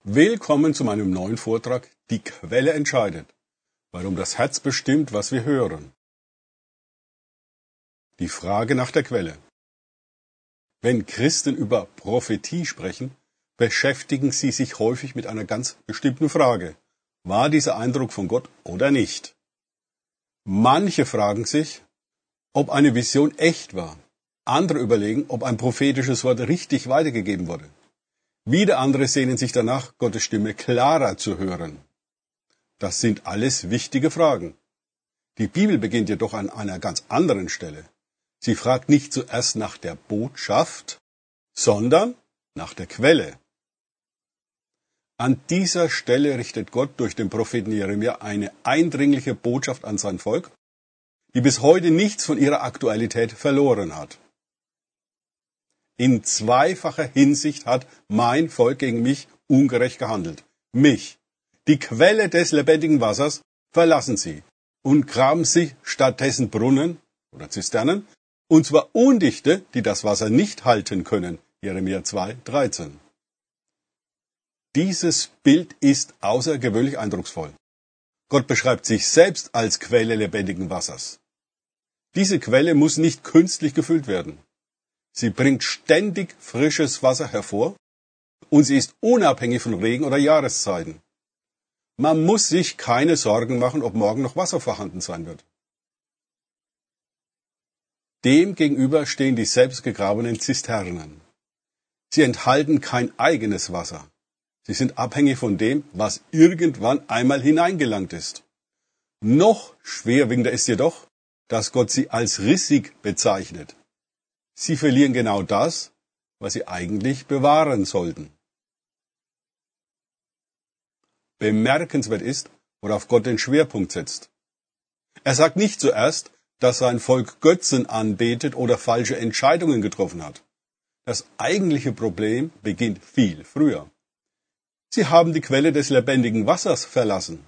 Willkommen zu meinem neuen Vortrag Die Quelle entscheidet, warum das Herz bestimmt, was wir hören. Die Frage nach der Quelle. Wenn Christen über Prophetie sprechen, beschäftigen sie sich häufig mit einer ganz bestimmten Frage. War dieser Eindruck von Gott oder nicht? Manche fragen sich, ob eine Vision echt war. Andere überlegen, ob ein prophetisches Wort richtig weitergegeben wurde. Wieder andere sehnen sich danach, Gottes Stimme klarer zu hören. Das sind alles wichtige Fragen. Die Bibel beginnt jedoch an einer ganz anderen Stelle. Sie fragt nicht zuerst nach der Botschaft, sondern nach der Quelle. An dieser Stelle richtet Gott durch den Propheten Jeremia eine eindringliche Botschaft an sein Volk, die bis heute nichts von ihrer Aktualität verloren hat. In zweifacher Hinsicht hat mein Volk gegen mich ungerecht gehandelt. Mich, die Quelle des lebendigen Wassers, verlassen sie und graben sich stattdessen Brunnen oder Zisternen, und zwar undichte, die das Wasser nicht halten können. Jeremia 2,13. Dieses Bild ist außergewöhnlich eindrucksvoll. Gott beschreibt sich selbst als Quelle lebendigen Wassers. Diese Quelle muss nicht künstlich gefüllt werden. Sie bringt ständig frisches Wasser hervor und sie ist unabhängig von Regen oder Jahreszeiten. Man muss sich keine Sorgen machen, ob morgen noch Wasser vorhanden sein wird. Demgegenüber stehen die selbstgegrabenen Zisternen. Sie enthalten kein eigenes Wasser. Sie sind abhängig von dem, was irgendwann einmal hineingelangt ist. Noch schwerwiegender ist jedoch, dass Gott sie als rissig bezeichnet. Sie verlieren genau das, was sie eigentlich bewahren sollten. Bemerkenswert ist, worauf Gott den Schwerpunkt setzt. Er sagt nicht zuerst, dass sein Volk Götzen anbetet oder falsche Entscheidungen getroffen hat. Das eigentliche Problem beginnt viel früher. Sie haben die Quelle des lebendigen Wassers verlassen.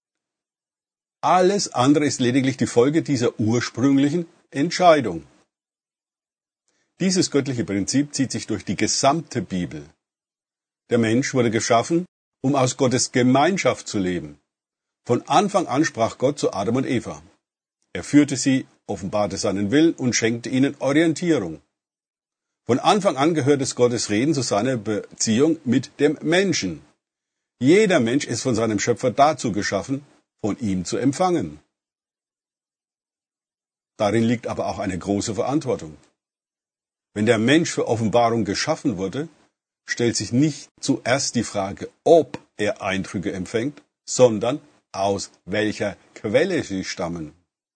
Alles andere ist lediglich die Folge dieser ursprünglichen Entscheidung. Dieses göttliche Prinzip zieht sich durch die gesamte Bibel. Der Mensch wurde geschaffen, um aus Gottes Gemeinschaft zu leben. Von Anfang an sprach Gott zu Adam und Eva. Er führte sie, offenbarte seinen Willen und schenkte ihnen Orientierung. Von Anfang an gehört es Gottes Reden zu seiner Beziehung mit dem Menschen. Jeder Mensch ist von seinem Schöpfer dazu geschaffen, von ihm zu empfangen. Darin liegt aber auch eine große Verantwortung. Wenn der Mensch für Offenbarung geschaffen wurde, stellt sich nicht zuerst die Frage, ob er Eindrücke empfängt, sondern aus welcher Quelle sie stammen.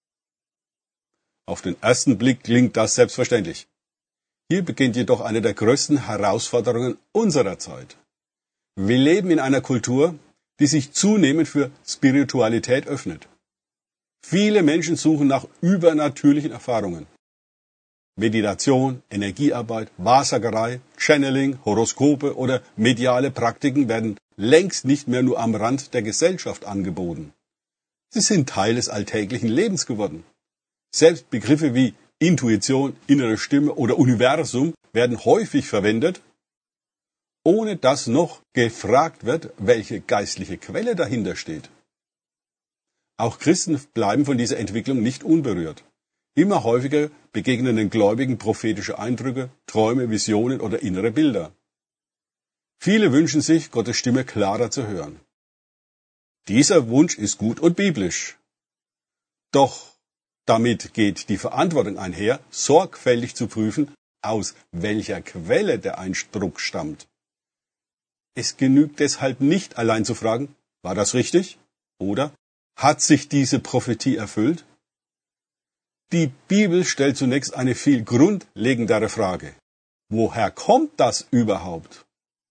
Auf den ersten Blick klingt das selbstverständlich. Hier beginnt jedoch eine der größten Herausforderungen unserer Zeit. Wir leben in einer Kultur, die sich zunehmend für Spiritualität öffnet. Viele Menschen suchen nach übernatürlichen Erfahrungen. Meditation, Energiearbeit, Wahrsagerei, Channeling, Horoskope oder mediale Praktiken werden längst nicht mehr nur am Rand der Gesellschaft angeboten. Sie sind Teil des alltäglichen Lebens geworden. Selbst Begriffe wie Intuition, innere Stimme oder Universum werden häufig verwendet, ohne dass noch gefragt wird, welche geistliche Quelle dahinter steht. Auch Christen bleiben von dieser Entwicklung nicht unberührt. Immer häufiger begegnen den Gläubigen prophetische Eindrücke, Träume, Visionen oder innere Bilder. Viele wünschen sich, Gottes Stimme klarer zu hören. Dieser Wunsch ist gut und biblisch. Doch damit geht die Verantwortung einher, sorgfältig zu prüfen, aus welcher Quelle der Eindruck stammt. Es genügt deshalb nicht allein zu fragen, war das richtig? Oder hat sich diese Prophetie erfüllt? Die Bibel stellt zunächst eine viel grundlegendere Frage. Woher kommt das überhaupt?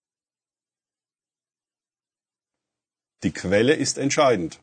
Die Quelle ist entscheidend.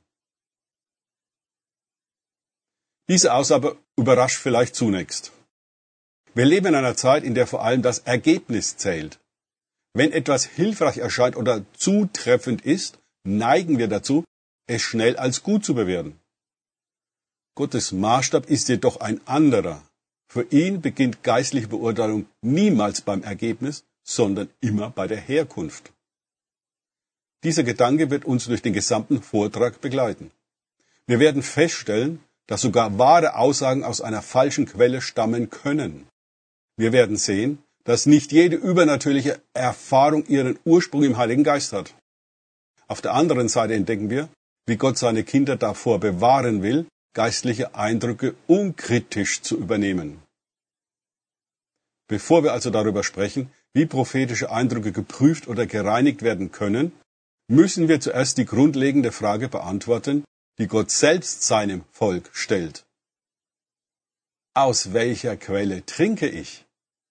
Diese Aussage überrascht vielleicht zunächst. Wir leben in einer Zeit, in der vor allem das Ergebnis zählt. Wenn etwas hilfreich erscheint oder zutreffend ist, neigen wir dazu, es schnell als gut zu bewerten. Gottes Maßstab ist jedoch ein anderer. Für ihn beginnt geistliche Beurteilung niemals beim Ergebnis, sondern immer bei der Herkunft. Dieser Gedanke wird uns durch den gesamten Vortrag begleiten. Wir werden feststellen, dass sogar wahre Aussagen aus einer falschen Quelle stammen können. Wir werden sehen, dass nicht jede übernatürliche Erfahrung ihren Ursprung im Heiligen Geist hat. Auf der anderen Seite entdecken wir, wie Gott seine Kinder davor bewahren will, geistliche Eindrücke unkritisch zu übernehmen. Bevor wir also darüber sprechen, wie prophetische Eindrücke geprüft oder gereinigt werden können, müssen wir zuerst die grundlegende Frage beantworten, die Gott selbst seinem Volk stellt. Aus welcher Quelle trinke ich?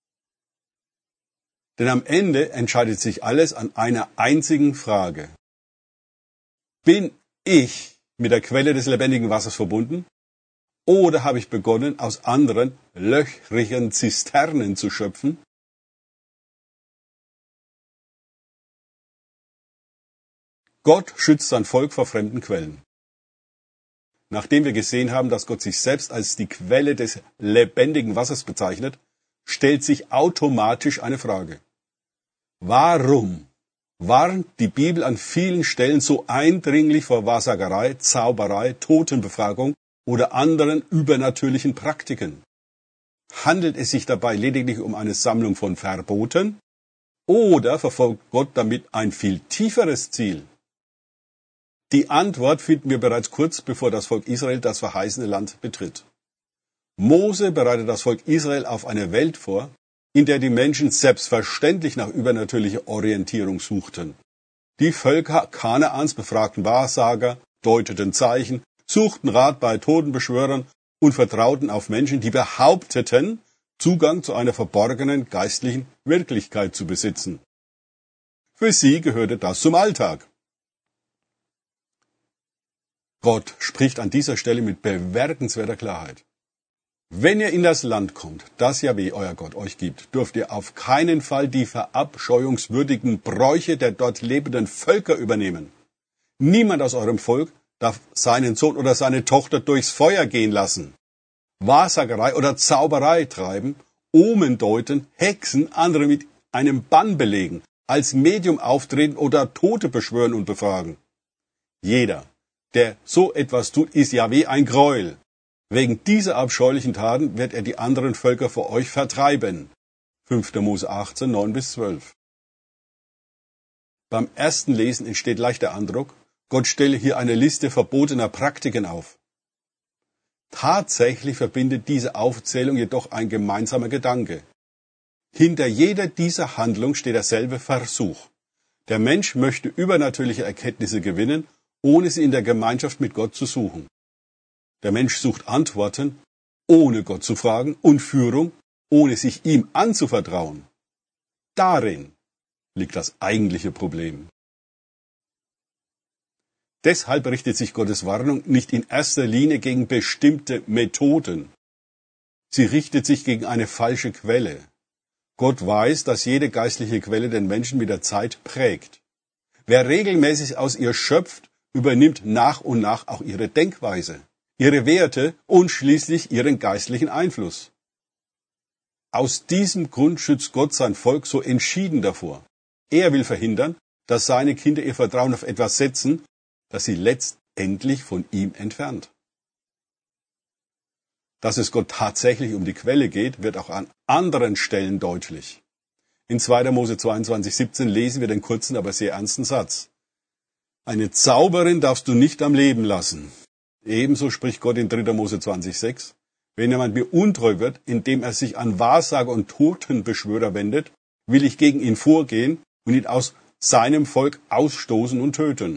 Denn am Ende entscheidet sich alles an einer einzigen Frage. Bin ich mit der Quelle des lebendigen Wassers verbunden? Oder habe ich begonnen, aus anderen löchrigen Zisternen zu schöpfen? Gott schützt sein Volk vor fremden Quellen. Nachdem wir gesehen haben, dass Gott sich selbst als die Quelle des lebendigen Wassers bezeichnet, stellt sich automatisch eine Frage. Warum warnt die Bibel an vielen Stellen so eindringlich vor Wahrsagerei, Zauberei, Totenbefragung oder anderen übernatürlichen Praktiken? Handelt es sich dabei lediglich um eine Sammlung von Verboten oder verfolgt Gott damit ein viel tieferes Ziel? Die Antwort finden wir bereits kurz bevor das Volk Israel das verheißene Land betritt. Mose bereitet das Volk Israel auf eine Welt vor, in der die Menschen selbstverständlich nach übernatürlicher Orientierung suchten. Die Völker Kanaans befragten Wahrsager, deuteten Zeichen, suchten Rat bei Totenbeschwörern und vertrauten auf Menschen, die behaupteten, Zugang zu einer verborgenen geistlichen Wirklichkeit zu besitzen. Für sie gehörte das zum Alltag. Gott spricht an dieser Stelle mit bemerkenswerter Klarheit. Wenn ihr in das Land kommt, das Jahwe, euer Gott, euch gibt, dürft ihr auf keinen Fall die verabscheuungswürdigen Bräuche der dort lebenden Völker übernehmen. Niemand aus eurem Volk darf seinen Sohn oder seine Tochter durchs Feuer gehen lassen, Wahrsagerei oder Zauberei treiben, Omen deuten, Hexen, andere mit einem Bann belegen, als Medium auftreten oder Tote beschwören und befragen. Jeder, der so etwas tut, ist Jahwe ein Gräuel. Wegen dieser abscheulichen Taten wird er die anderen Völker vor euch vertreiben. 5. Mose 18, 9-12. Beim ersten Lesen entsteht leicht der Eindruck, Gott stelle hier eine Liste verbotener Praktiken auf. Tatsächlich verbindet diese Aufzählung jedoch ein gemeinsamer Gedanke. Hinter jeder dieser Handlung steht derselbe Versuch. Der Mensch möchte übernatürliche Erkenntnisse gewinnen, ohne sie in der Gemeinschaft mit Gott zu suchen. Der Mensch sucht Antworten, ohne Gott zu fragen, und Führung, ohne sich ihm anzuvertrauen. Darin liegt das eigentliche Problem. Deshalb richtet sich Gottes Warnung nicht in erster Linie gegen bestimmte Methoden. Sie richtet sich gegen eine falsche Quelle. Gott weiß, dass jede geistliche Quelle den Menschen mit der Zeit prägt. Wer regelmäßig aus ihr schöpft, übernimmt nach und nach auch ihre Denkweise, ihre Werte und schließlich ihren geistlichen Einfluss. Aus diesem Grund schützt Gott sein Volk so entschieden davor. Er will verhindern, dass seine Kinder ihr Vertrauen auf etwas setzen, das sie letztendlich von ihm entfernt. Dass es Gott tatsächlich um die Quelle geht, wird auch an anderen Stellen deutlich. In 2. Mose 22,17 lesen wir den kurzen, aber sehr ernsten Satz. Eine Zauberin darfst du nicht am Leben lassen. Ebenso spricht Gott in 3. Mose 20,6. Wenn jemand mir untreu wird, indem er sich an Wahrsager und Totenbeschwörer wendet, will ich gegen ihn vorgehen und ihn aus seinem Volk ausstoßen und töten.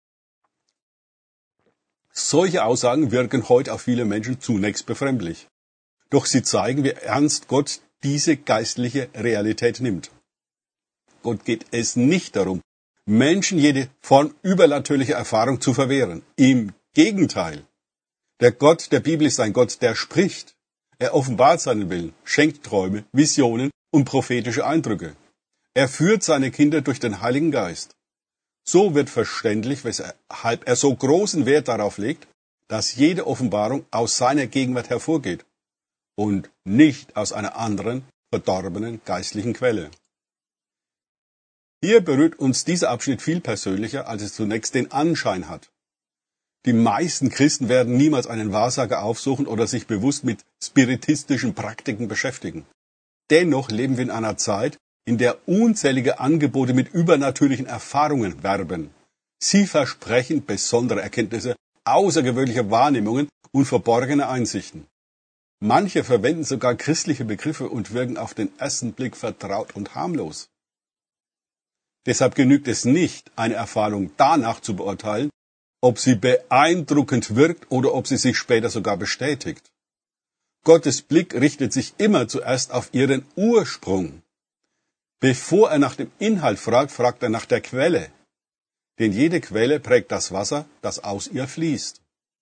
Solche Aussagen wirken heute auf viele Menschen zunächst befremdlich. Doch sie zeigen, wie ernst Gott diese geistliche Realität nimmt. Gott geht es nicht darum, Menschen jede Form übernatürlicher Erfahrung zu verwehren. Im Gegenteil. Der Gott der Bibel ist ein Gott, der spricht. Er offenbart seinen Willen, schenkt Träume, Visionen und prophetische Eindrücke. Er führt seine Kinder durch den Heiligen Geist. So wird verständlich, weshalb er so großen Wert darauf legt, dass jede Offenbarung aus seiner Gegenwart hervorgeht und nicht aus einer anderen, verdorbenen geistlichen Quelle. Hier berührt uns dieser Abschnitt viel persönlicher, als es zunächst den Anschein hat. Die meisten Christen werden niemals einen Wahrsager aufsuchen oder sich bewusst mit spiritistischen Praktiken beschäftigen. Dennoch leben wir in einer Zeit, in der unzählige Angebote mit übernatürlichen Erfahrungen werben. Sie versprechen besondere Erkenntnisse, außergewöhnliche Wahrnehmungen und verborgene Einsichten. Manche verwenden sogar christliche Begriffe und wirken auf den ersten Blick vertraut und harmlos. Deshalb genügt es nicht, eine Erfahrung danach zu beurteilen, ob sie beeindruckend wirkt oder ob sie sich später sogar bestätigt. Gottes Blick richtet sich immer zuerst auf ihren Ursprung. Bevor er nach dem Inhalt fragt, fragt er nach der Quelle. Denn jede Quelle prägt das Wasser, das aus ihr fließt.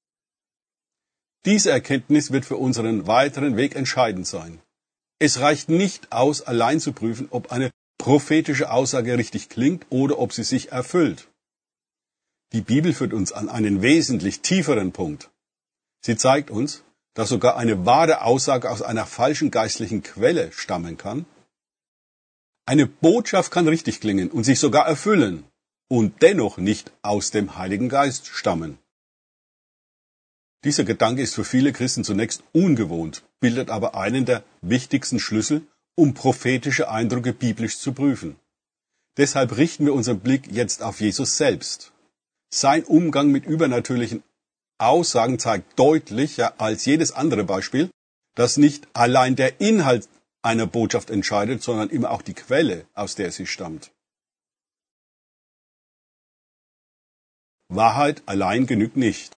Diese Erkenntnis wird für unseren weiteren Weg entscheidend sein. Es reicht nicht aus, allein zu prüfen, ob eine prophetische Aussage richtig klingt oder ob sie sich erfüllt. Die Bibel führt uns an einen wesentlich tieferen Punkt. Sie zeigt uns, dass sogar eine wahre Aussage aus einer falschen geistlichen Quelle stammen kann. Eine Botschaft kann richtig klingen und sich sogar erfüllen und dennoch nicht aus dem Heiligen Geist stammen. Dieser Gedanke ist für viele Christen zunächst ungewohnt, bildet aber einen der wichtigsten Schlüssel, um prophetische Eindrücke biblisch zu prüfen. Deshalb richten wir unseren Blick jetzt auf Jesus selbst. Sein Umgang mit übernatürlichen Aussagen zeigt deutlicher als jedes andere Beispiel, dass nicht allein der Inhalt einer Botschaft entscheidet, sondern immer auch die Quelle, aus der sie stammt. Wahrheit allein genügt nicht.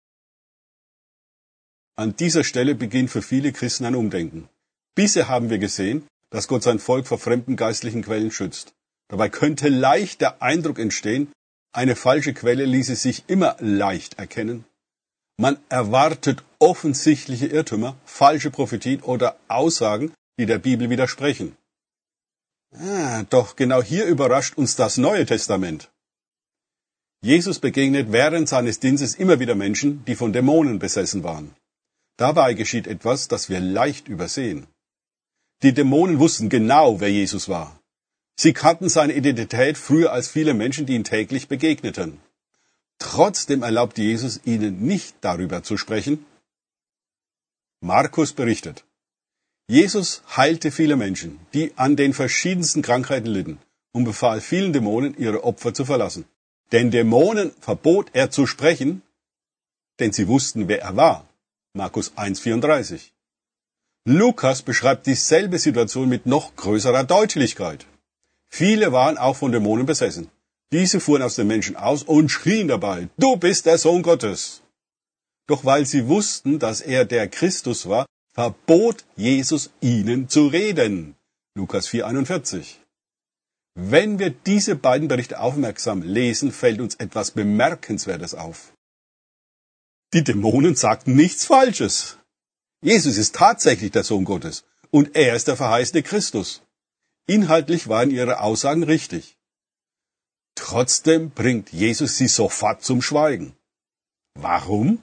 An dieser Stelle beginnt für viele Christen ein Umdenken. Bisher haben wir gesehen, dass Gott sein Volk vor fremden geistlichen Quellen schützt. Dabei könnte leicht der Eindruck entstehen, eine falsche Quelle ließe sich immer leicht erkennen. Man erwartet offensichtliche Irrtümer, falsche Prophetien oder Aussagen, die der Bibel widersprechen. Doch genau hier überrascht uns das Neue Testament. Jesus begegnet während seines Dienstes immer wieder Menschen, die von Dämonen besessen waren. Dabei geschieht etwas, das wir leicht übersehen. Die Dämonen wussten genau, wer Jesus war. Sie kannten seine Identität früher als viele Menschen, die ihm täglich begegneten. Trotzdem erlaubte Jesus ihnen nicht darüber zu sprechen. Markus berichtet: Jesus heilte viele Menschen, die an den verschiedensten Krankheiten litten, und befahl vielen Dämonen, ihre Opfer zu verlassen. Den Dämonen verbot er zu sprechen, denn sie wussten, wer er war. Markus 1,34. Lukas beschreibt dieselbe Situation mit noch größerer Deutlichkeit. Viele waren auch von Dämonen besessen. Diese fuhren aus den Menschen aus und schrien dabei: Du bist der Sohn Gottes. Doch weil sie wussten, dass er der Christus war, verbot Jesus ihnen zu reden. Lukas 4,41. Wenn wir diese beiden Berichte aufmerksam lesen, fällt uns etwas Bemerkenswertes auf. Die Dämonen sagten nichts Falsches. Jesus ist tatsächlich der Sohn Gottes und er ist der verheißene Christus. Inhaltlich waren ihre Aussagen richtig. Trotzdem bringt Jesus sie sofort zum Schweigen. Warum?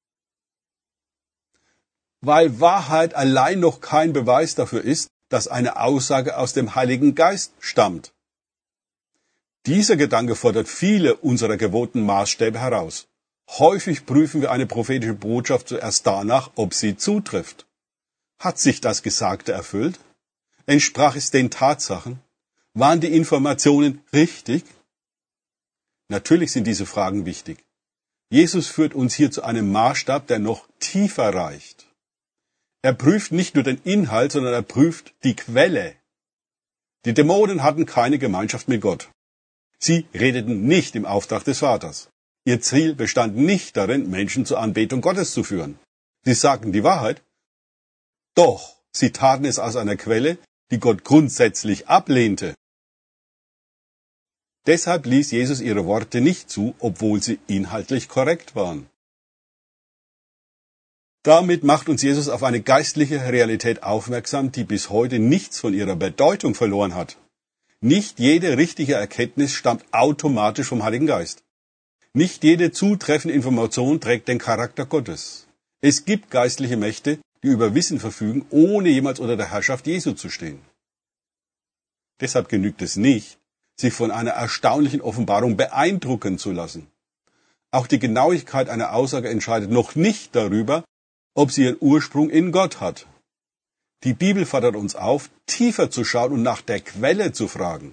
Weil Wahrheit allein noch kein Beweis dafür ist, dass eine Aussage aus dem Heiligen Geist stammt. Dieser Gedanke fordert viele unserer gewohnten Maßstäbe heraus. Häufig prüfen wir eine prophetische Botschaft zuerst danach, ob sie zutrifft. Hat sich das Gesagte erfüllt? Entsprach es den Tatsachen? Waren die Informationen richtig? Natürlich sind diese Fragen wichtig. Jesus führt uns hier zu einem Maßstab, der noch tiefer reicht. Er prüft nicht nur den Inhalt, sondern er prüft die Quelle. Die Dämonen hatten keine Gemeinschaft mit Gott. Sie redeten nicht im Auftrag des Vaters. Ihr Ziel bestand nicht darin, Menschen zur Anbetung Gottes zu führen. Sie sagten die Wahrheit, doch sie taten es aus einer Quelle, die Gott grundsätzlich ablehnte. Deshalb ließ Jesus ihre Worte nicht zu, obwohl sie inhaltlich korrekt waren. Damit macht uns Jesus auf eine geistliche Realität aufmerksam, die bis heute nichts von ihrer Bedeutung verloren hat. Nicht jede richtige Erkenntnis stammt automatisch vom Heiligen Geist. Nicht jede zutreffende Information trägt den Charakter Gottes. Es gibt geistliche Mächte, die über Wissen verfügen, ohne jemals unter der Herrschaft Jesu zu stehen. Deshalb genügt es nicht, sich von einer erstaunlichen Offenbarung beeindrucken zu lassen. Auch die Genauigkeit einer Aussage entscheidet noch nicht darüber, ob sie ihren Ursprung in Gott hat. Die Bibel fordert uns auf, tiefer zu schauen und nach der Quelle zu fragen.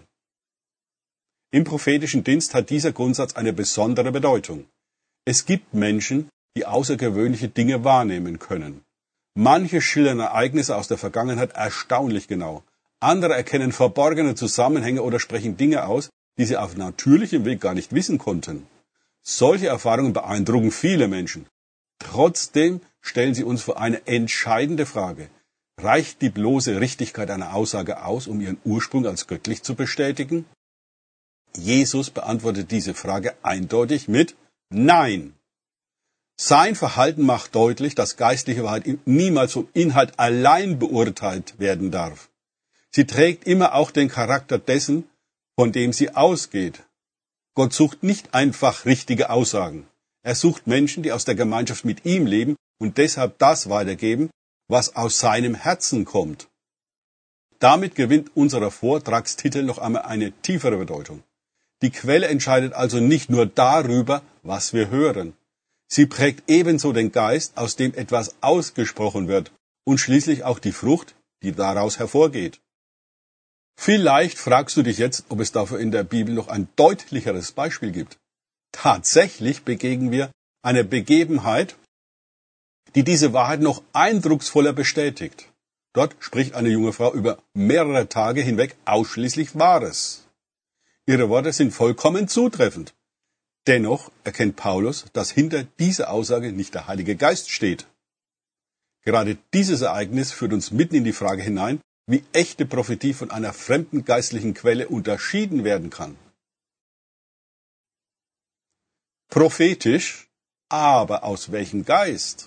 Im prophetischen Dienst hat dieser Grundsatz eine besondere Bedeutung. Es gibt Menschen, die außergewöhnliche Dinge wahrnehmen können. Manche schildern Ereignisse aus der Vergangenheit erstaunlich genau. Andere erkennen verborgene Zusammenhänge oder sprechen Dinge aus, die sie auf natürlichem Weg gar nicht wissen konnten. Solche Erfahrungen beeindrucken viele Menschen. Trotzdem stellen sie uns vor eine entscheidende Frage. Reicht die bloße Richtigkeit einer Aussage aus, um ihren Ursprung als göttlich zu bestätigen? Jesus beantwortet diese Frage eindeutig mit Nein. Sein Verhalten macht deutlich, dass geistliche Wahrheit niemals vom Inhalt allein beurteilt werden darf. Sie trägt immer auch den Charakter dessen, von dem sie ausgeht. Gott sucht nicht einfach richtige Aussagen. Er sucht Menschen, die aus der Gemeinschaft mit ihm leben und deshalb das weitergeben, was aus seinem Herzen kommt. Damit gewinnt unser Vortragstitel noch einmal eine tiefere Bedeutung. Die Quelle entscheidet also nicht nur darüber, was wir hören. Sie prägt ebenso den Geist, aus dem etwas ausgesprochen wird, und schließlich auch die Frucht, die daraus hervorgeht. Vielleicht fragst du dich jetzt, ob es dafür in der Bibel noch ein deutlicheres Beispiel gibt. Tatsächlich begegnen wir einer Begebenheit, die diese Wahrheit noch eindrucksvoller bestätigt. Dort spricht eine junge Frau über mehrere Tage hinweg ausschließlich Wahres. Ihre Worte sind vollkommen zutreffend. Dennoch erkennt Paulus, dass hinter dieser Aussage nicht der Heilige Geist steht. Gerade dieses Ereignis führt uns mitten in die Frage hinein, wie echte Prophetie von einer fremden geistlichen Quelle unterschieden werden kann. Prophetisch, aber aus welchem Geist?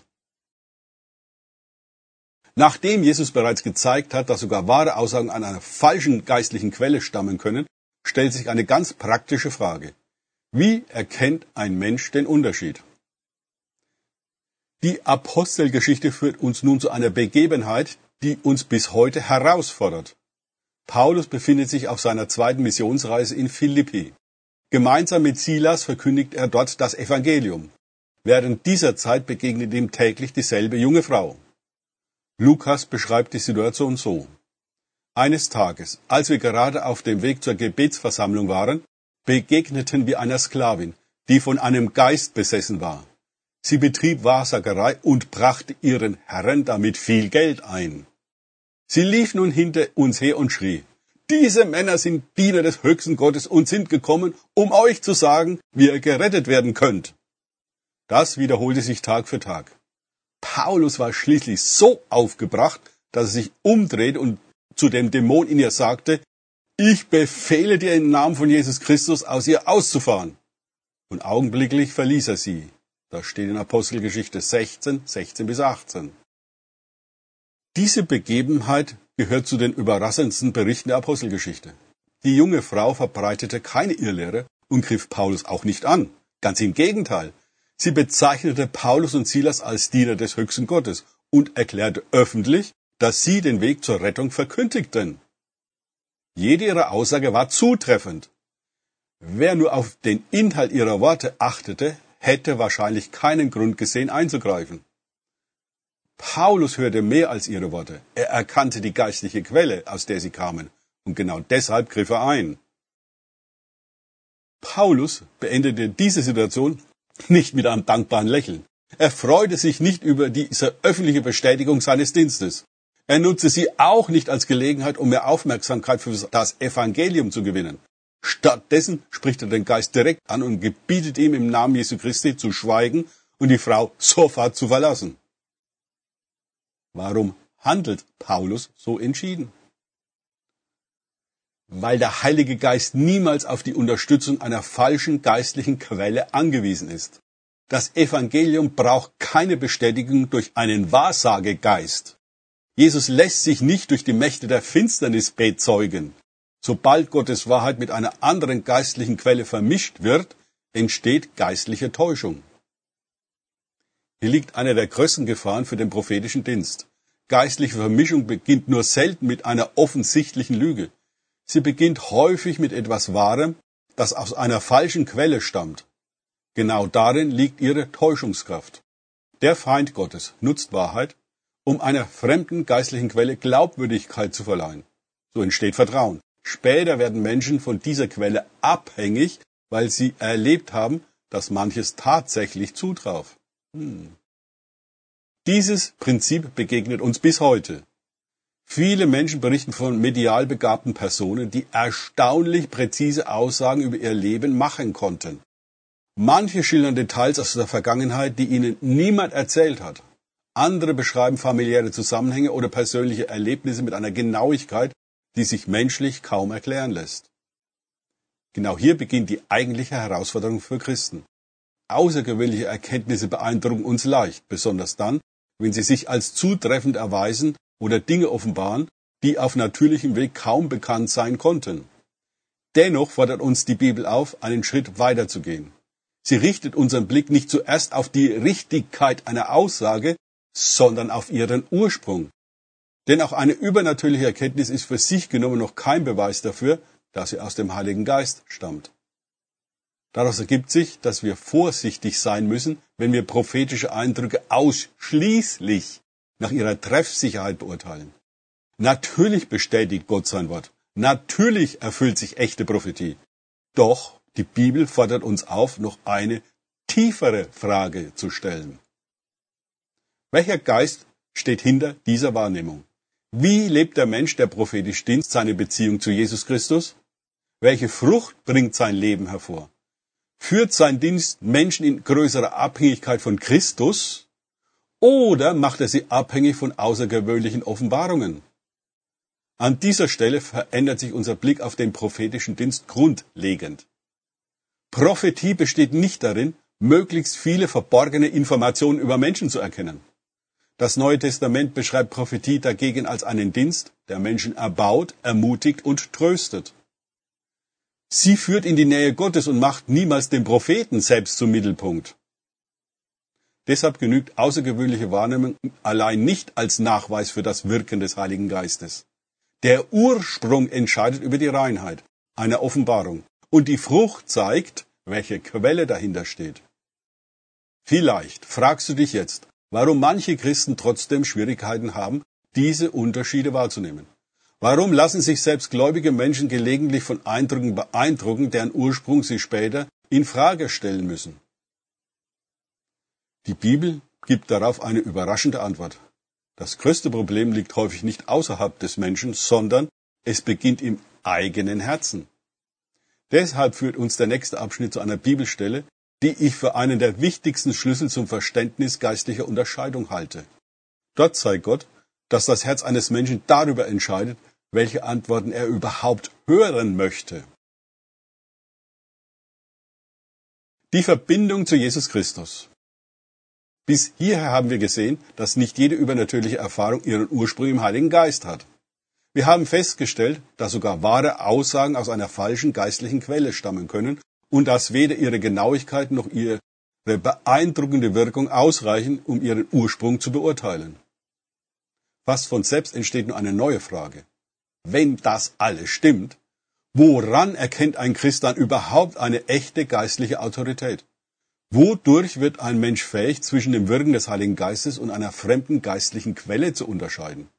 Nachdem Jesus bereits gezeigt hat, dass sogar wahre Aussagen an einer falschen geistlichen Quelle stammen können, stellt sich eine ganz praktische Frage. Wie erkennt ein Mensch den Unterschied? Die Apostelgeschichte führt uns nun zu einer Begebenheit, die uns bis heute herausfordert. Paulus befindet sich auf seiner zweiten Missionsreise in Philippi. Gemeinsam mit Silas verkündigt er dort das Evangelium. Während dieser Zeit begegnet ihm täglich dieselbe junge Frau. Lukas beschreibt die Situation so. Eines Tages, als wir gerade auf dem Weg zur Gebetsversammlung waren, begegneten wir einer Sklavin, die von einem Geist besessen war. Sie betrieb Wahrsagerei und brachte ihren Herren damit viel Geld ein. Sie lief nun hinter uns her und schrie, diese Männer sind Diener des höchsten Gottes und sind gekommen, um euch zu sagen, wie ihr gerettet werden könnt. Das wiederholte sich Tag für Tag. Paulus war schließlich so aufgebracht, dass er sich umdrehte und zu dem Dämon in ihr sagte, ich befehle dir im Namen von Jesus Christus, aus ihr auszufahren. Und augenblicklich verließ er sie. Das steht in Apostelgeschichte 16, 16 bis 18. Diese Begebenheit gehört zu den überraschendsten Berichten der Apostelgeschichte. Die junge Frau verbreitete keine Irrlehre und griff Paulus auch nicht an. Ganz im Gegenteil. Sie bezeichnete Paulus und Silas als Diener des höchsten Gottes und erklärte öffentlich, dass sie den Weg zur Rettung verkündigten. Jede ihrer Aussage war zutreffend. Wer nur auf den Inhalt ihrer Worte achtete, hätte wahrscheinlich keinen Grund gesehen einzugreifen. Paulus hörte mehr als ihre Worte. Er erkannte die geistliche Quelle, aus der sie kamen, und genau deshalb griff er ein. Paulus beendete diese Situation nicht mit einem dankbaren Lächeln. Er freute sich nicht über diese öffentliche Bestätigung seines Dienstes. Er nutzte sie auch nicht als Gelegenheit, um mehr Aufmerksamkeit für das Evangelium zu gewinnen. Stattdessen spricht er den Geist direkt an und gebietet ihm im Namen Jesu Christi zu schweigen und die Frau sofort zu verlassen. Warum handelt Paulus so entschieden? Weil der Heilige Geist niemals auf die Unterstützung einer falschen geistlichen Quelle angewiesen ist. Das Evangelium braucht keine Bestätigung durch einen Wahrsagegeist. Jesus lässt sich nicht durch die Mächte der Finsternis bezeugen. Sobald Gottes Wahrheit mit einer anderen geistlichen Quelle vermischt wird, entsteht geistliche Täuschung. Hier liegt eine der größten Gefahren für den prophetischen Dienst. Geistliche Vermischung beginnt nur selten mit einer offensichtlichen Lüge. Sie beginnt häufig mit etwas Wahrem, das aus einer falschen Quelle stammt. Genau darin liegt ihre Täuschungskraft. Der Feind Gottes nutzt Wahrheit, um einer fremden geistlichen Quelle Glaubwürdigkeit zu verleihen. So entsteht Vertrauen. Später werden Menschen von dieser Quelle abhängig, weil sie erlebt haben, dass manches tatsächlich zutraf. Dieses Prinzip begegnet uns bis heute. Viele Menschen berichten von medial begabten Personen, die erstaunlich präzise Aussagen über ihr Leben machen konnten. Manche schildern Details aus der Vergangenheit, die ihnen niemand erzählt hat. Andere beschreiben familiäre Zusammenhänge oder persönliche Erlebnisse mit einer Genauigkeit, die sich menschlich kaum erklären lässt. Genau hier beginnt die eigentliche Herausforderung für Christen. Außergewöhnliche Erkenntnisse beeindrucken uns leicht, besonders dann, wenn sie sich als zutreffend erweisen oder Dinge offenbaren, die auf natürlichem Weg kaum bekannt sein konnten. Dennoch fordert uns die Bibel auf, einen Schritt weiterzugehen. Sie richtet unseren Blick nicht zuerst auf die Richtigkeit einer Aussage, sondern auf ihren Ursprung. Denn auch eine übernatürliche Erkenntnis ist für sich genommen noch kein Beweis dafür, dass sie aus dem Heiligen Geist stammt. Daraus ergibt sich, dass wir vorsichtig sein müssen, wenn wir prophetische Eindrücke ausschließlich nach ihrer Treffsicherheit beurteilen. Natürlich bestätigt Gott sein Wort. Natürlich erfüllt sich echte Prophetie. Doch die Bibel fordert uns auf, noch eine tiefere Frage zu stellen. Welcher Geist steht hinter dieser Wahrnehmung? Wie lebt der Mensch, der prophetisch dient, seine Beziehung zu Jesus Christus? Welche Frucht bringt sein Leben hervor? Führt sein Dienst Menschen in größere Abhängigkeit von Christus? Oder macht er sie abhängig von außergewöhnlichen Offenbarungen? An dieser Stelle verändert sich unser Blick auf den prophetischen Dienst grundlegend. Prophetie besteht nicht darin, möglichst viele verborgene Informationen über Menschen zu erkennen. Das Neue Testament beschreibt Prophetie dagegen als einen Dienst, der Menschen erbaut, ermutigt und tröstet. Sie führt in die Nähe Gottes und macht niemals den Propheten selbst zum Mittelpunkt. Deshalb genügt außergewöhnliche Wahrnehmung allein nicht als Nachweis für das Wirken des Heiligen Geistes. Der Ursprung entscheidet über die Reinheit einer Offenbarung und die Frucht zeigt, welche Quelle dahinter steht. Vielleicht fragst du dich jetzt, warum manche Christen trotzdem Schwierigkeiten haben, diese Unterschiede wahrzunehmen. Warum lassen sich selbst gläubige Menschen gelegentlich von Eindrücken beeindrucken, deren Ursprung sie später in Frage stellen müssen? Die Bibel gibt darauf eine überraschende Antwort. Das größte Problem liegt häufig nicht außerhalb des Menschen, sondern es beginnt im eigenen Herzen. Deshalb führt uns der nächste Abschnitt zu einer Bibelstelle, die ich für einen der wichtigsten Schlüssel zum Verständnis geistlicher Unterscheidung halte. Dort zeigt Gott, dass das Herz eines Menschen darüber entscheidet, welche Antworten er überhaupt hören möchte. Die Verbindung zu Jesus Christus. Bis hierher haben wir gesehen, dass nicht jede übernatürliche Erfahrung ihren Ursprung im Heiligen Geist hat. Wir haben festgestellt, dass sogar wahre Aussagen aus einer falschen geistlichen Quelle stammen können und dass weder ihre Genauigkeit noch ihre beeindruckende Wirkung ausreichen, um ihren Ursprung zu beurteilen. Fast von selbst entsteht nur eine neue Frage. Wenn das alles stimmt, woran erkennt ein Christ dann überhaupt eine echte geistliche Autorität? Wodurch wird ein Mensch fähig, zwischen dem Wirken des Heiligen Geistes und einer fremden geistlichen Quelle zu unterscheiden?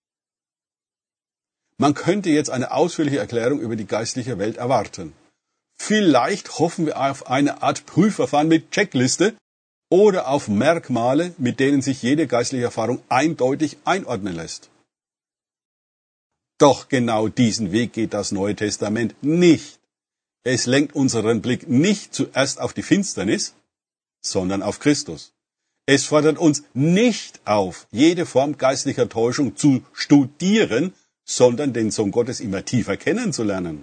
Man könnte jetzt eine ausführliche Erklärung über die geistliche Welt erwarten. Vielleicht hoffen wir auf eine Art Prüfverfahren mit Checkliste oder auf Merkmale, mit denen sich jede geistliche Erfahrung eindeutig einordnen lässt. Doch genau diesen Weg geht das Neue Testament nicht. Es lenkt unseren Blick nicht zuerst auf die Finsternis, sondern auf Christus. Es fordert uns nicht auf, jede Form geistlicher Täuschung zu studieren, sondern den Sohn Gottes immer tiefer kennenzulernen.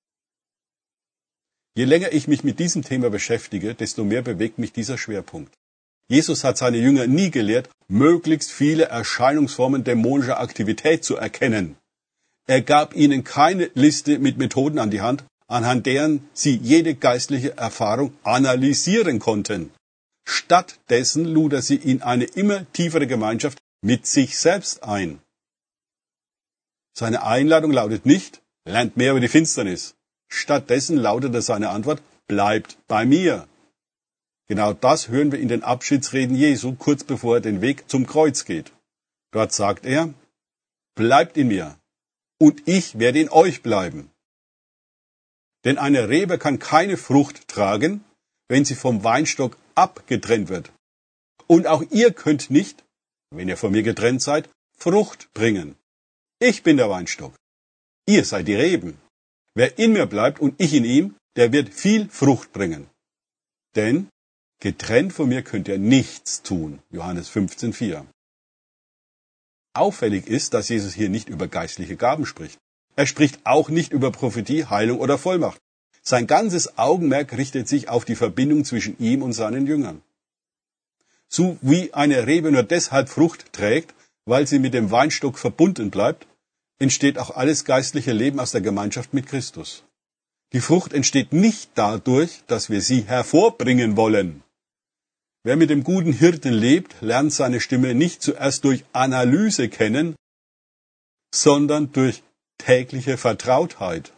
Je länger ich mich mit diesem Thema beschäftige, desto mehr bewegt mich dieser Schwerpunkt. Jesus hat seine Jünger nie gelehrt, möglichst viele Erscheinungsformen dämonischer Aktivität zu erkennen. Er gab ihnen keine Liste mit Methoden an die Hand, anhand deren sie jede geistliche Erfahrung analysieren konnten. Stattdessen lud er sie in eine immer tiefere Gemeinschaft mit sich selbst ein. Seine Einladung lautet nicht, lernt mehr über die Finsternis. Stattdessen lautete seine Antwort, bleibt bei mir. Genau das hören wir in den Abschiedsreden Jesu, kurz bevor er den Weg zum Kreuz geht. Dort sagt er, bleibt in mir und ich werde in euch bleiben. Denn eine Rebe kann keine Frucht tragen, wenn sie vom Weinstock abgetrennt wird. Und auch ihr könnt nicht, wenn ihr von mir getrennt seid, Frucht bringen. Ich bin der Weinstock. Ihr seid die Reben. Wer in mir bleibt und ich in ihm, der wird viel Frucht bringen. Denn getrennt von mir könnt ihr nichts tun. Johannes 15,4. Auffällig ist, dass Jesus hier nicht über geistliche Gaben spricht. Er spricht auch nicht über Prophetie, Heilung oder Vollmacht. Sein ganzes Augenmerk richtet sich auf die Verbindung zwischen ihm und seinen Jüngern. So wie eine Rebe nur deshalb Frucht trägt, weil sie mit dem Weinstock verbunden bleibt, entsteht auch alles geistliche Leben aus der Gemeinschaft mit Christus. Die Frucht entsteht nicht dadurch, dass wir sie hervorbringen wollen. Wer mit dem guten Hirten lebt, lernt seine Stimme nicht zuerst durch Analyse kennen, sondern durch tägliche Vertrautheit.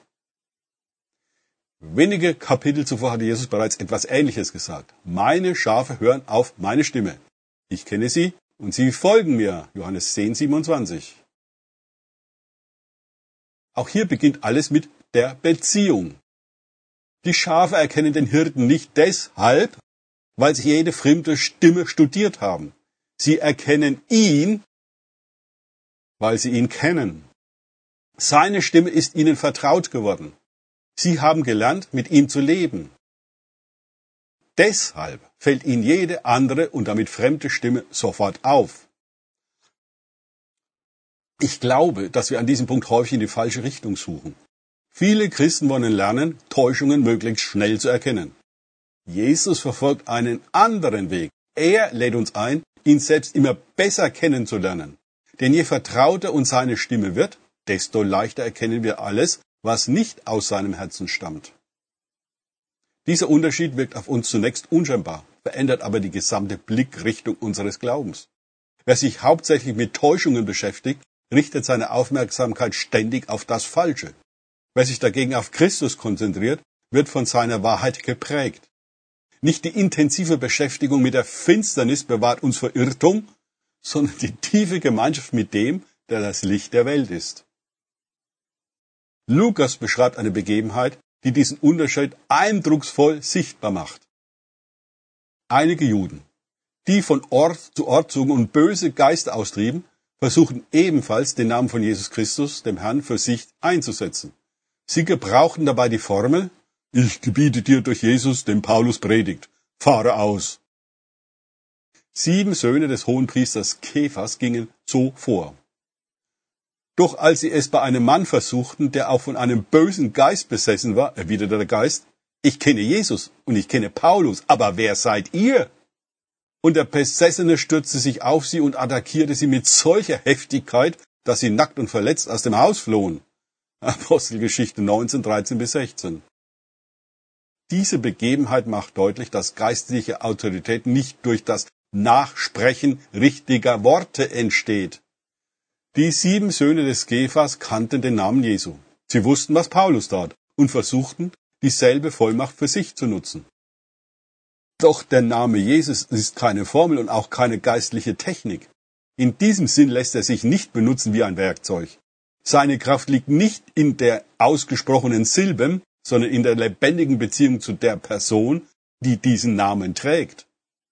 Wenige Kapitel zuvor hatte Jesus bereits etwas Ähnliches gesagt. Meine Schafe hören auf meine Stimme. Ich kenne sie und sie folgen mir. Johannes 10, 27. Auch hier beginnt alles mit der Beziehung. Die Schafe erkennen den Hirten nicht deshalb, weil sie jede fremde Stimme studiert haben. Sie erkennen ihn, weil sie ihn kennen. Seine Stimme ist ihnen vertraut geworden. Sie haben gelernt, mit ihm zu leben. Deshalb fällt ihnen jede andere und damit fremde Stimme sofort auf. Ich glaube, dass wir an diesem Punkt häufig in die falsche Richtung suchen. Viele Christen wollen lernen, Täuschungen möglichst schnell zu erkennen. Jesus verfolgt einen anderen Weg. Er lädt uns ein, ihn selbst immer besser kennenzulernen. Denn je vertrauter uns seine Stimme wird, desto leichter erkennen wir alles, was nicht aus seinem Herzen stammt. Dieser Unterschied wirkt auf uns zunächst unscheinbar, verändert aber die gesamte Blickrichtung unseres Glaubens. Wer sich hauptsächlich mit Täuschungen beschäftigt, richtet seine Aufmerksamkeit ständig auf das Falsche. Wer sich dagegen auf Christus konzentriert, wird von seiner Wahrheit geprägt. Nicht die intensive Beschäftigung mit der Finsternis bewahrt uns vor Irrtum, sondern die tiefe Gemeinschaft mit dem, der das Licht der Welt ist. Lukas beschreibt eine Begebenheit, die diesen Unterschied eindrucksvoll sichtbar macht. Einige Juden, die von Ort zu Ort zogen und böse Geister austrieben, versuchten ebenfalls den Namen von Jesus Christus, dem Herrn, für sich einzusetzen. Sie gebrauchten dabei die Formel, ich gebiete dir durch Jesus, den Paulus predigt, fahre aus. 7 Söhne des Hohenpriesters Kephas gingen so vor. Doch als sie es bei einem Mann versuchten, der auch von einem bösen Geist besessen war, erwiderte der Geist, ich kenne Jesus und ich kenne Paulus, aber wer seid ihr? Und der Besessene stürzte sich auf sie und attackierte sie mit solcher Heftigkeit, dass sie nackt und verletzt aus dem Haus flohen. Apostelgeschichte 19, 13-16. Diese Begebenheit macht deutlich, dass geistliche Autorität nicht durch das Nachsprechen richtiger Worte entsteht. Die 7 Söhne des Kephas kannten den Namen Jesu. Sie wussten, was Paulus tat und versuchten, dieselbe Vollmacht für sich zu nutzen. Doch der Name Jesus ist keine Formel und auch keine geistliche Technik. In diesem Sinn lässt er sich nicht benutzen wie ein Werkzeug. Seine Kraft liegt nicht in der ausgesprochenen Silben, sondern in der lebendigen Beziehung zu der Person, die diesen Namen trägt.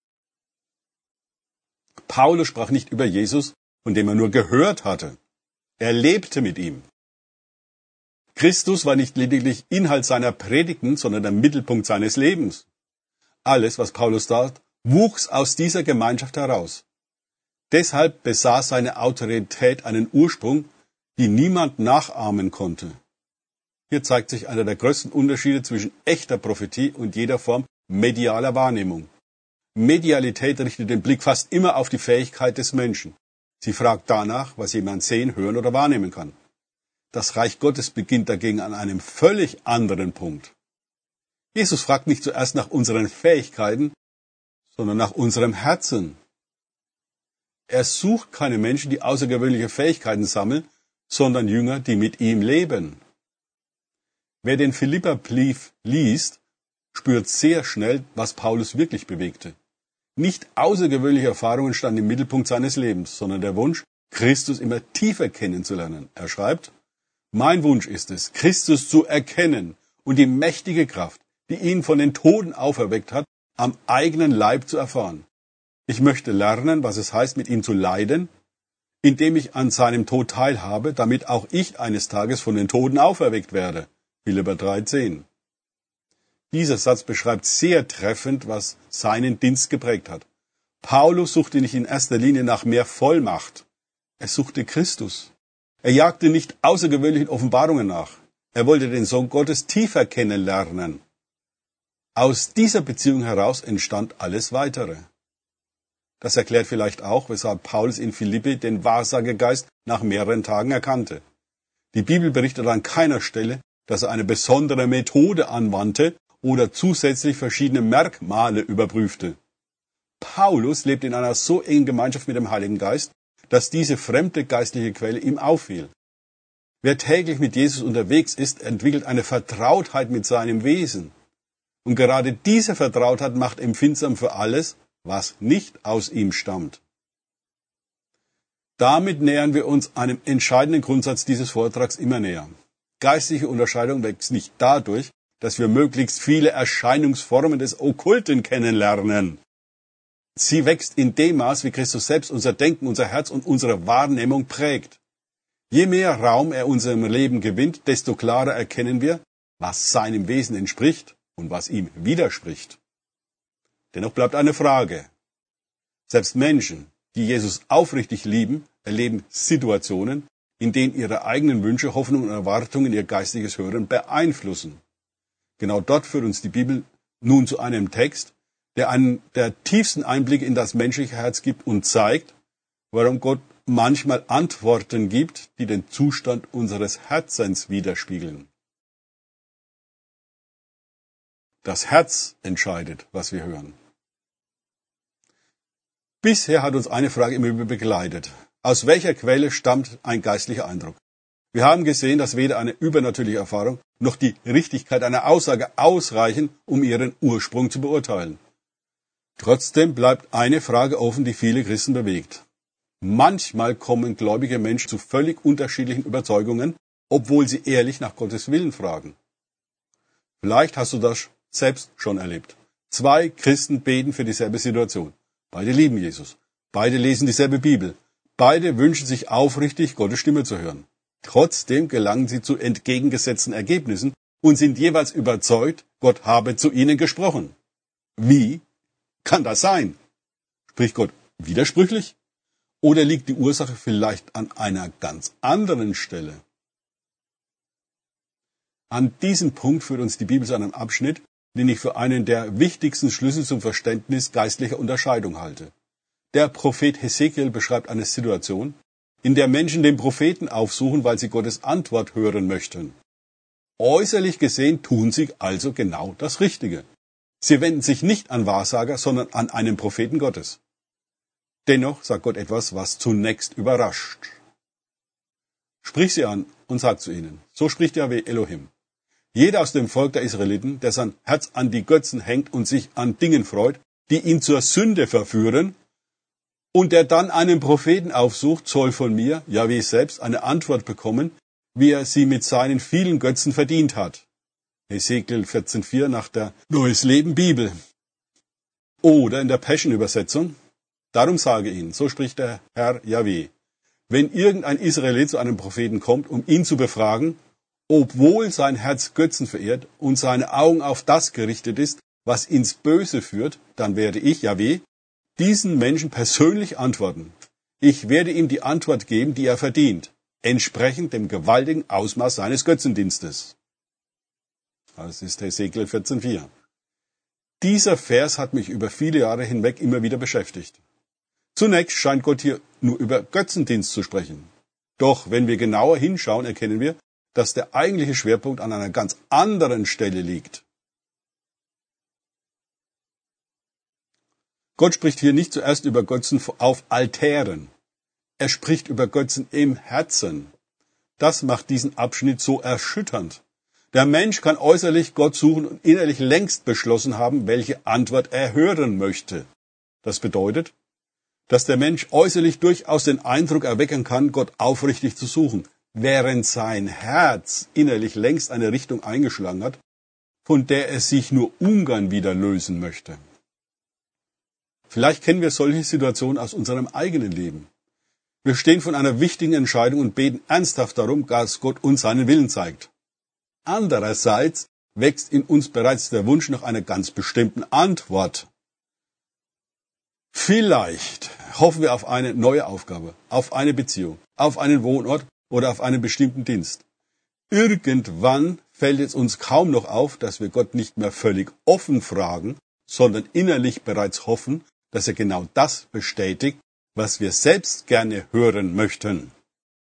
Paulus sprach nicht über Jesus, von dem er nur gehört hatte. Er lebte mit ihm. Christus war nicht lediglich Inhalt seiner Predigten, sondern der Mittelpunkt seines Lebens. Alles, was Paulus tat, wuchs aus dieser Gemeinschaft heraus. Deshalb besaß seine Autorität einen Ursprung, den niemand nachahmen konnte. Hier zeigt sich einer der größten Unterschiede zwischen echter Prophetie und jeder Form medialer Wahrnehmung. Medialität richtet den Blick fast immer auf die Fähigkeit des Menschen. Sie fragt danach, was jemand sehen, hören oder wahrnehmen kann. Das Reich Gottes beginnt dagegen an einem völlig anderen Punkt. Jesus fragt nicht zuerst nach unseren Fähigkeiten, sondern nach unserem Herzen. Er sucht keine Menschen, die außergewöhnliche Fähigkeiten sammeln, sondern Jünger, die mit ihm leben. Wer den Philipperbrief liest, spürt sehr schnell, was Paulus wirklich bewegte. Nicht außergewöhnliche Erfahrungen standen im Mittelpunkt seines Lebens, sondern der Wunsch, Christus immer tiefer kennenzulernen. Er schreibt, mein Wunsch ist es, Christus zu erkennen und die mächtige Kraft, die ihn von den Toten auferweckt hat, am eigenen Leib zu erfahren. Ich möchte lernen, was es heißt, mit ihm zu leiden, indem ich an seinem Tod teilhabe, damit auch ich eines Tages von den Toten auferweckt werde. Philipper 3,10. Dieser Satz beschreibt sehr treffend, was seinen Dienst geprägt hat. Paulus suchte nicht in erster Linie nach mehr Vollmacht. Er suchte Christus. Er jagte nicht außergewöhnlichen Offenbarungen nach. Er wollte den Sohn Gottes tiefer kennenlernen. Aus dieser Beziehung heraus entstand alles Weitere. Das erklärt vielleicht auch, weshalb Paulus in Philippi den Wahrsagegeist nach mehreren Tagen erkannte. Die Bibel berichtet an keiner Stelle, dass er eine besondere Methode anwandte oder zusätzlich verschiedene Merkmale überprüfte. Paulus lebt in einer so engen Gemeinschaft mit dem Heiligen Geist, dass diese fremde geistliche Quelle ihm auffiel. Wer täglich mit Jesus unterwegs ist, entwickelt eine Vertrautheit mit seinem Wesen. Und gerade diese Vertrautheit macht empfindsam für alles, was nicht aus ihm stammt. Damit nähern wir uns einem entscheidenden Grundsatz dieses Vortrags immer näher. Geistliche Unterscheidung wächst nicht dadurch, dass wir möglichst viele Erscheinungsformen des Okkulten kennenlernen. Sie wächst in dem Maß, wie Christus selbst unser Denken, unser Herz und unsere Wahrnehmung prägt. Je mehr Raum er unserem Leben gewinnt, desto klarer erkennen wir, was seinem Wesen entspricht und was ihm widerspricht. Dennoch bleibt eine Frage. Selbst Menschen, die Jesus aufrichtig lieben, erleben Situationen, in denen ihre eigenen Wünsche, Hoffnungen und Erwartungen ihr geistiges Hören beeinflussen. Genau dort führt uns die Bibel nun zu einem Text, der einen der tiefsten Einblicke in das menschliche Herz gibt und zeigt, warum Gott manchmal Antworten gibt, die den Zustand unseres Herzens widerspiegeln. Das Herz entscheidet, was wir hören. Bisher hat uns eine Frage immer wieder begleitet. Aus welcher Quelle stammt ein geistlicher Eindruck? Wir haben gesehen, dass weder eine übernatürliche Erfahrung noch die Richtigkeit einer Aussage ausreichen, um ihren Ursprung zu beurteilen. Trotzdem bleibt eine Frage offen, die viele Christen bewegt. Manchmal kommen gläubige Menschen zu völlig unterschiedlichen Überzeugungen, obwohl sie ehrlich nach Gottes Willen fragen. Vielleicht hast du das selbst schon erlebt. 2 Christen beten für dieselbe Situation. Beide lieben Jesus. Beide lesen dieselbe Bibel. Beide wünschen sich aufrichtig, Gottes Stimme zu hören. Trotzdem gelangen sie zu entgegengesetzten Ergebnissen und sind jeweils überzeugt, Gott habe zu ihnen gesprochen. Wie kann das sein? Spricht Gott widersprüchlich? Oder liegt die Ursache vielleicht an einer ganz anderen Stelle? An diesem Punkt führt uns die Bibel zu einem Abschnitt, den ich für einen der wichtigsten Schlüssel zum Verständnis geistlicher Unterscheidung halte. Der Prophet Hesekiel beschreibt eine Situation, in der Menschen den Propheten aufsuchen, weil sie Gottes Antwort hören möchten. Äußerlich gesehen tun sie also genau das Richtige. Sie wenden sich nicht an Wahrsager, sondern an einen Propheten Gottes. Dennoch sagt Gott etwas, was zunächst überrascht. Sprich sie an und sag zu ihnen, so spricht Jahwe Elohim. Jeder aus dem Volk der Israeliten, der sein Herz an die Götzen hängt und sich an Dingen freut, die ihn zur Sünde verführen, und der dann einen Propheten aufsucht, soll von mir, Jahwe selbst, eine Antwort bekommen, wie er sie mit seinen vielen Götzen verdient hat. Hesekiel 14,4 nach der Neues Leben Bibel. Oder in der Passion-Übersetzung, darum sage ihnen, so spricht der Herr Jahwe, wenn irgendein Israelit zu einem Propheten kommt, um ihn zu befragen, obwohl sein Herz Götzen verehrt und seine Augen auf das gerichtet ist, was ins Böse führt, dann werde ich, Jahwe, diesen Menschen persönlich antworten. Ich werde ihm die Antwort geben, die er verdient, entsprechend dem gewaltigen Ausmaß seines Götzendienstes. Das ist Hesekiel 14,4. Dieser Vers hat mich über viele Jahre hinweg immer wieder beschäftigt. Zunächst scheint Gott hier nur über Götzendienst zu sprechen. Doch wenn wir genauer hinschauen, erkennen wir, dass der eigentliche Schwerpunkt an einer ganz anderen Stelle liegt. Gott spricht hier nicht zuerst über Götzen auf Altären. Er spricht über Götzen im Herzen. Das macht diesen Abschnitt so erschütternd. Der Mensch kann äußerlich Gott suchen und innerlich längst beschlossen haben, welche Antwort er hören möchte. Das bedeutet, dass der Mensch äußerlich durchaus den Eindruck erwecken kann, Gott aufrichtig zu suchen, während sein Herz innerlich längst eine Richtung eingeschlagen hat, von der er sich nur ungern wieder lösen möchte. Vielleicht kennen wir solche Situationen aus unserem eigenen Leben. Wir stehen vor einer wichtigen Entscheidung und beten ernsthaft darum, dass Gott uns seinen Willen zeigt. Andererseits wächst in uns bereits der Wunsch nach einer ganz bestimmten Antwort. Vielleicht hoffen wir auf eine neue Aufgabe, auf eine Beziehung, auf einen Wohnort oder auf einen bestimmten Dienst. Irgendwann fällt es uns kaum noch auf, dass wir Gott nicht mehr völlig offen fragen, sondern innerlich bereits hoffen, dass er genau das bestätigt, was wir selbst gerne hören möchten.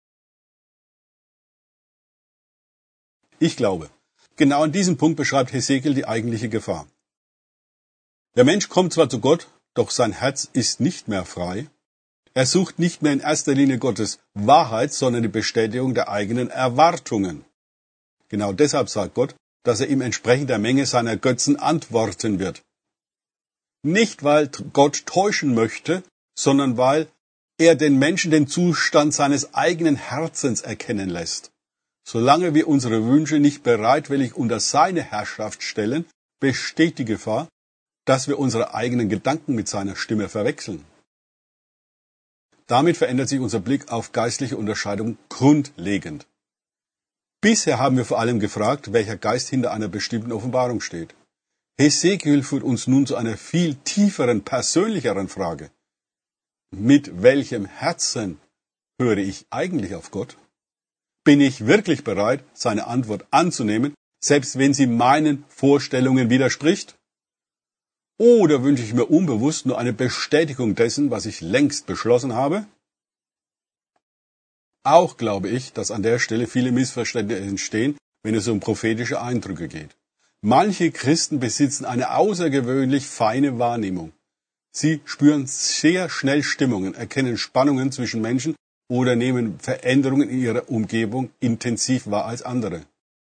Ich glaube, genau an diesem Punkt beschreibt Hesekiel die eigentliche Gefahr. Der Mensch kommt zwar zu Gott, doch sein Herz ist nicht mehr frei. Er sucht nicht mehr in erster Linie Gottes Wahrheit, sondern die Bestätigung der eigenen Erwartungen. Genau deshalb sagt Gott, dass er ihm entsprechend der Menge seiner Götzen antworten wird. Nicht, weil Gott täuschen möchte, sondern weil er den Menschen den Zustand seines eigenen Herzens erkennen lässt. Solange wir unsere Wünsche nicht bereitwillig unter seine Herrschaft stellen, besteht die Gefahr, dass wir unsere eigenen Gedanken mit seiner Stimme verwechseln. Damit verändert sich unser Blick auf geistliche Unterscheidung grundlegend. Bisher haben wir vor allem gefragt, welcher Geist hinter einer bestimmten Offenbarung steht. Hesekiel führt uns nun zu einer viel tieferen, persönlicheren Frage. Mit welchem Herzen höre ich eigentlich auf Gott? Bin ich wirklich bereit, seine Antwort anzunehmen, selbst wenn sie meinen Vorstellungen widerspricht? Oder wünsche ich mir unbewusst nur eine Bestätigung dessen, was ich längst beschlossen habe? Auch glaube ich, dass an der Stelle viele Missverständnisse entstehen, wenn es um prophetische Eindrücke geht. Manche Christen besitzen eine außergewöhnlich feine Wahrnehmung. Sie spüren sehr schnell Stimmungen, erkennen Spannungen zwischen Menschen oder nehmen Veränderungen in ihrer Umgebung intensiv wahr als andere.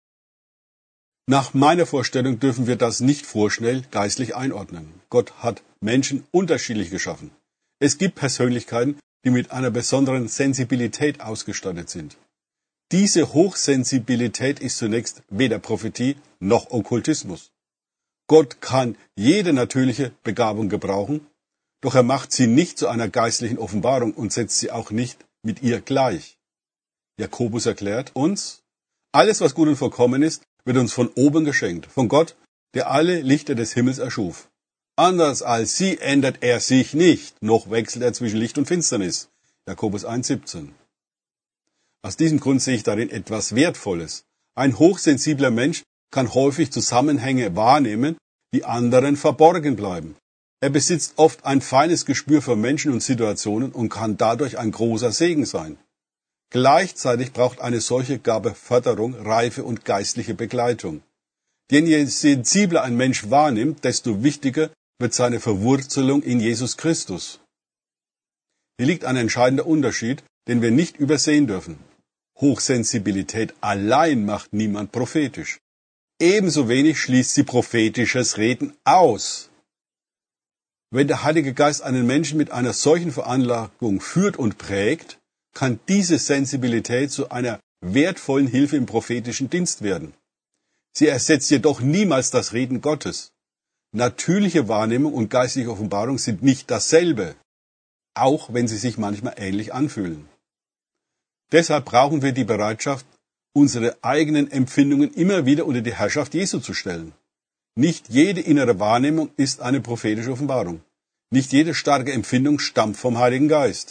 Nach meiner Vorstellung dürfen wir das nicht vorschnell geistlich einordnen. Gott hat Menschen unterschiedlich geschaffen. Es gibt Persönlichkeiten, die mit einer besonderen Sensibilität ausgestattet sind. Diese Hochsensibilität ist zunächst weder Prophetie noch Okkultismus. Gott kann jede natürliche Begabung gebrauchen, doch er macht sie nicht zu einer geistlichen Offenbarung und setzt sie auch nicht mit ihr gleich. Jakobus erklärt uns, alles, was gut und vollkommen ist, wird uns von oben geschenkt, von Gott, der alle Lichter des Himmels erschuf. Anders als sie ändert er sich nicht, noch wechselt er zwischen Licht und Finsternis. Jakobus 1,17. Aus diesem Grund sehe ich darin etwas Wertvolles. Ein hochsensibler Mensch kann häufig Zusammenhänge wahrnehmen, die anderen verborgen bleiben. Er besitzt oft ein feines Gespür für Menschen und Situationen und kann dadurch ein großer Segen sein. Gleichzeitig braucht eine solche Gabe Förderung, Reife und geistliche Begleitung. Denn je sensibler ein Mensch wahrnimmt, desto wichtiger wird seine Verwurzelung in Jesus Christus. Hier liegt ein entscheidender Unterschied, den wir nicht übersehen dürfen. Hochsensibilität allein macht niemand prophetisch. Ebenso wenig schließt sie prophetisches Reden aus. Wenn der Heilige Geist einen Menschen mit einer solchen Veranlagung führt und prägt, kann diese Sensibilität zu einer wertvollen Hilfe im prophetischen Dienst werden. Sie ersetzt jedoch niemals das Reden Gottes. Natürliche Wahrnehmung und geistliche Offenbarung sind nicht dasselbe, auch wenn sie sich manchmal ähnlich anfühlen. Deshalb brauchen wir die Bereitschaft, unsere eigenen Empfindungen immer wieder unter die Herrschaft Jesu zu stellen. Nicht jede innere Wahrnehmung ist eine prophetische Offenbarung. Nicht jede starke Empfindung stammt vom Heiligen Geist.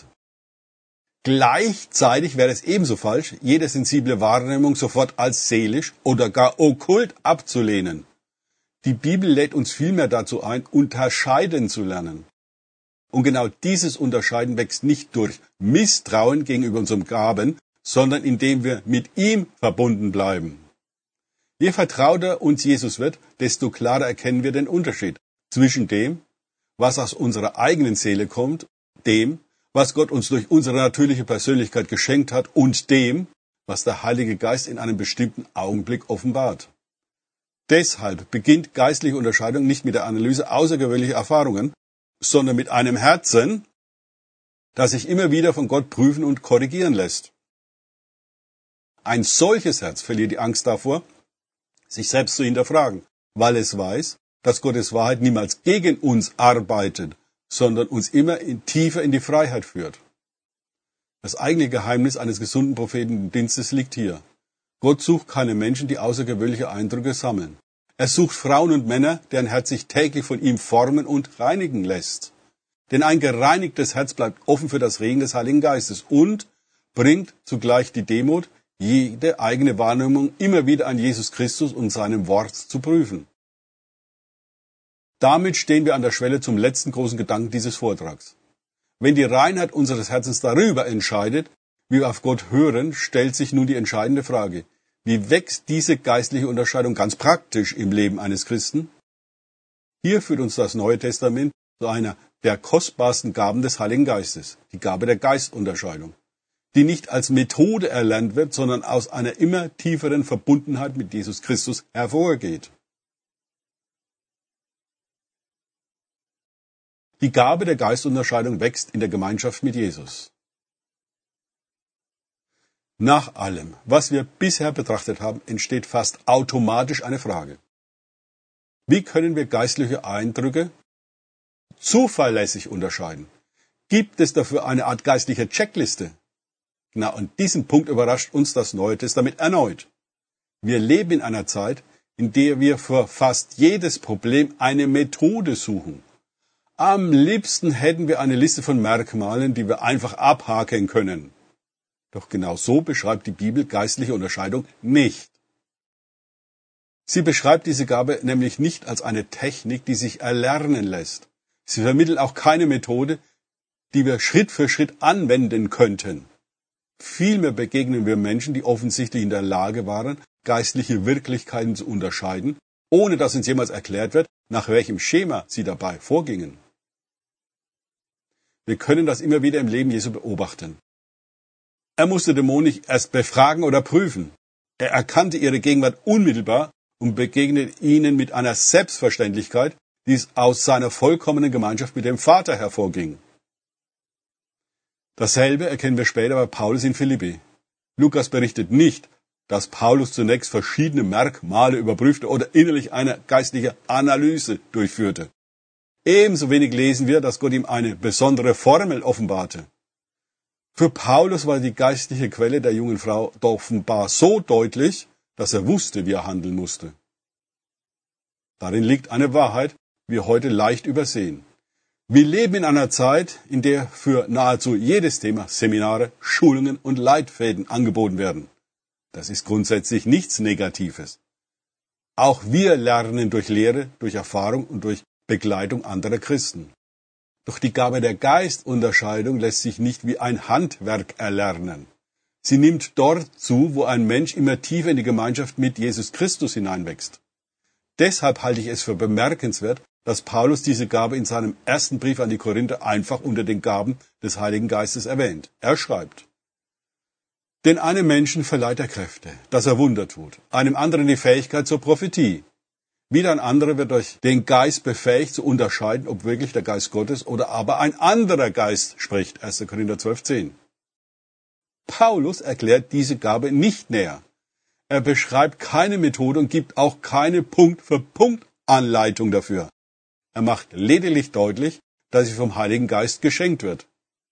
Gleichzeitig wäre es ebenso falsch, jede sensible Wahrnehmung sofort als seelisch oder gar okkult abzulehnen. Die Bibel lädt uns vielmehr dazu ein, unterscheiden zu lernen. Und genau dieses Unterscheiden wächst nicht durch Misstrauen gegenüber unseren Gaben, sondern indem wir mit ihm verbunden bleiben. Je vertrauter uns Jesus wird, desto klarer erkennen wir den Unterschied zwischen dem, was aus unserer eigenen Seele kommt, dem, was Gott uns durch unsere natürliche Persönlichkeit geschenkt hat und dem, was der Heilige Geist in einem bestimmten Augenblick offenbart. Deshalb beginnt geistliche Unterscheidung nicht mit der Analyse außergewöhnlicher Erfahrungen, sondern mit einem Herzen, das sich immer wieder von Gott prüfen und korrigieren lässt. Ein solches Herz verliert die Angst davor, sich selbst zu hinterfragen, weil es weiß, dass Gottes Wahrheit niemals gegen uns arbeitet, sondern uns immer tiefer in die Freiheit führt. Das eigentliche Geheimnis eines gesunden Prophetendienstes liegt hier. Gott sucht keine Menschen, die außergewöhnliche Eindrücke sammeln. Er sucht Frauen und Männer, deren Herz sich täglich von ihm formen und reinigen lässt. Denn ein gereinigtes Herz bleibt offen für das Regen des Heiligen Geistes und bringt zugleich die Demut, jede eigene Wahrnehmung immer wieder an Jesus Christus und seinem Wort zu prüfen. Damit stehen wir an der Schwelle zum letzten großen Gedanken dieses Vortrags. Wenn die Reinheit unseres Herzens darüber entscheidet, wie wir auf Gott hören, stellt sich nun die entscheidende Frage: Wie wächst diese geistliche Unterscheidung ganz praktisch im Leben eines Christen? Hier führt uns das Neue Testament zu einer der kostbarsten Gaben des Heiligen Geistes, die Gabe der Geistunterscheidung, die nicht als Methode erlernt wird, sondern aus einer immer tieferen Verbundenheit mit Jesus Christus hervorgeht. Die Gabe der Geistunterscheidung wächst in der Gemeinschaft mit Jesus. Nach allem, was wir bisher betrachtet haben, entsteht fast automatisch eine Frage. Wie können wir geistliche Eindrücke zuverlässig unterscheiden? Gibt es dafür eine Art geistliche Checkliste? Genau an diesem Punkt überrascht uns das Neue Testament erneut. Wir leben in einer Zeit, in der wir für fast jedes Problem eine Methode suchen. Am liebsten hätten wir eine Liste von Merkmalen, die wir einfach abhaken können. Doch genau so beschreibt die Bibel geistliche Unterscheidung nicht. Sie beschreibt diese Gabe nämlich nicht als eine Technik, die sich erlernen lässt. Sie vermittelt auch keine Methode, die wir Schritt für Schritt anwenden könnten. Vielmehr begegnen wir Menschen, die offensichtlich in der Lage waren, geistliche Wirklichkeiten zu unterscheiden, ohne dass uns jemals erklärt wird, nach welchem Schema sie dabei vorgingen. Wir können das immer wieder im Leben Jesu beobachten. Er musste Dämonen nicht erst befragen oder prüfen. Er erkannte ihre Gegenwart unmittelbar und begegnet ihnen mit einer Selbstverständlichkeit, die aus seiner vollkommenen Gemeinschaft mit dem Vater hervorging. Dasselbe erkennen wir später bei Paulus in Philippi. Lukas berichtet nicht, dass Paulus zunächst verschiedene Merkmale überprüfte oder innerlich eine geistliche Analyse durchführte. Ebenso wenig lesen wir, dass Gott ihm eine besondere Formel offenbarte. Für Paulus war die geistliche Quelle der jungen Frau offenbar so deutlich, dass er wusste, wie er handeln musste. Darin liegt eine Wahrheit, die wir heute leicht übersehen. Wir leben in einer Zeit, in der für nahezu jedes Thema Seminare, Schulungen und Leitfäden angeboten werden. Das ist grundsätzlich nichts Negatives. Auch wir lernen durch Lehre, durch Erfahrung und durch Begleitung anderer Christen. Doch die Gabe der Geistunterscheidung lässt sich nicht wie ein Handwerk erlernen. Sie nimmt dort zu, wo ein Mensch immer tiefer in die Gemeinschaft mit Jesus Christus hineinwächst. Deshalb halte ich es für bemerkenswert, dass Paulus diese Gabe in seinem ersten Brief an die Korinther einfach unter den Gaben des Heiligen Geistes erwähnt. Er schreibt: Denn einem Menschen verleiht er Kräfte, dass er Wunder tut, einem anderen die Fähigkeit zur Prophetie. Wieder ein anderer wird durch den Geist befähigt zu unterscheiden, ob wirklich der Geist Gottes oder aber ein anderer Geist spricht. 1. Korinther 12,10. Paulus erklärt diese Gabe nicht näher. Er beschreibt keine Methode und gibt auch keine Punkt-für-Punkt-Anleitung dafür. Er macht lediglich deutlich, dass sie vom Heiligen Geist geschenkt wird.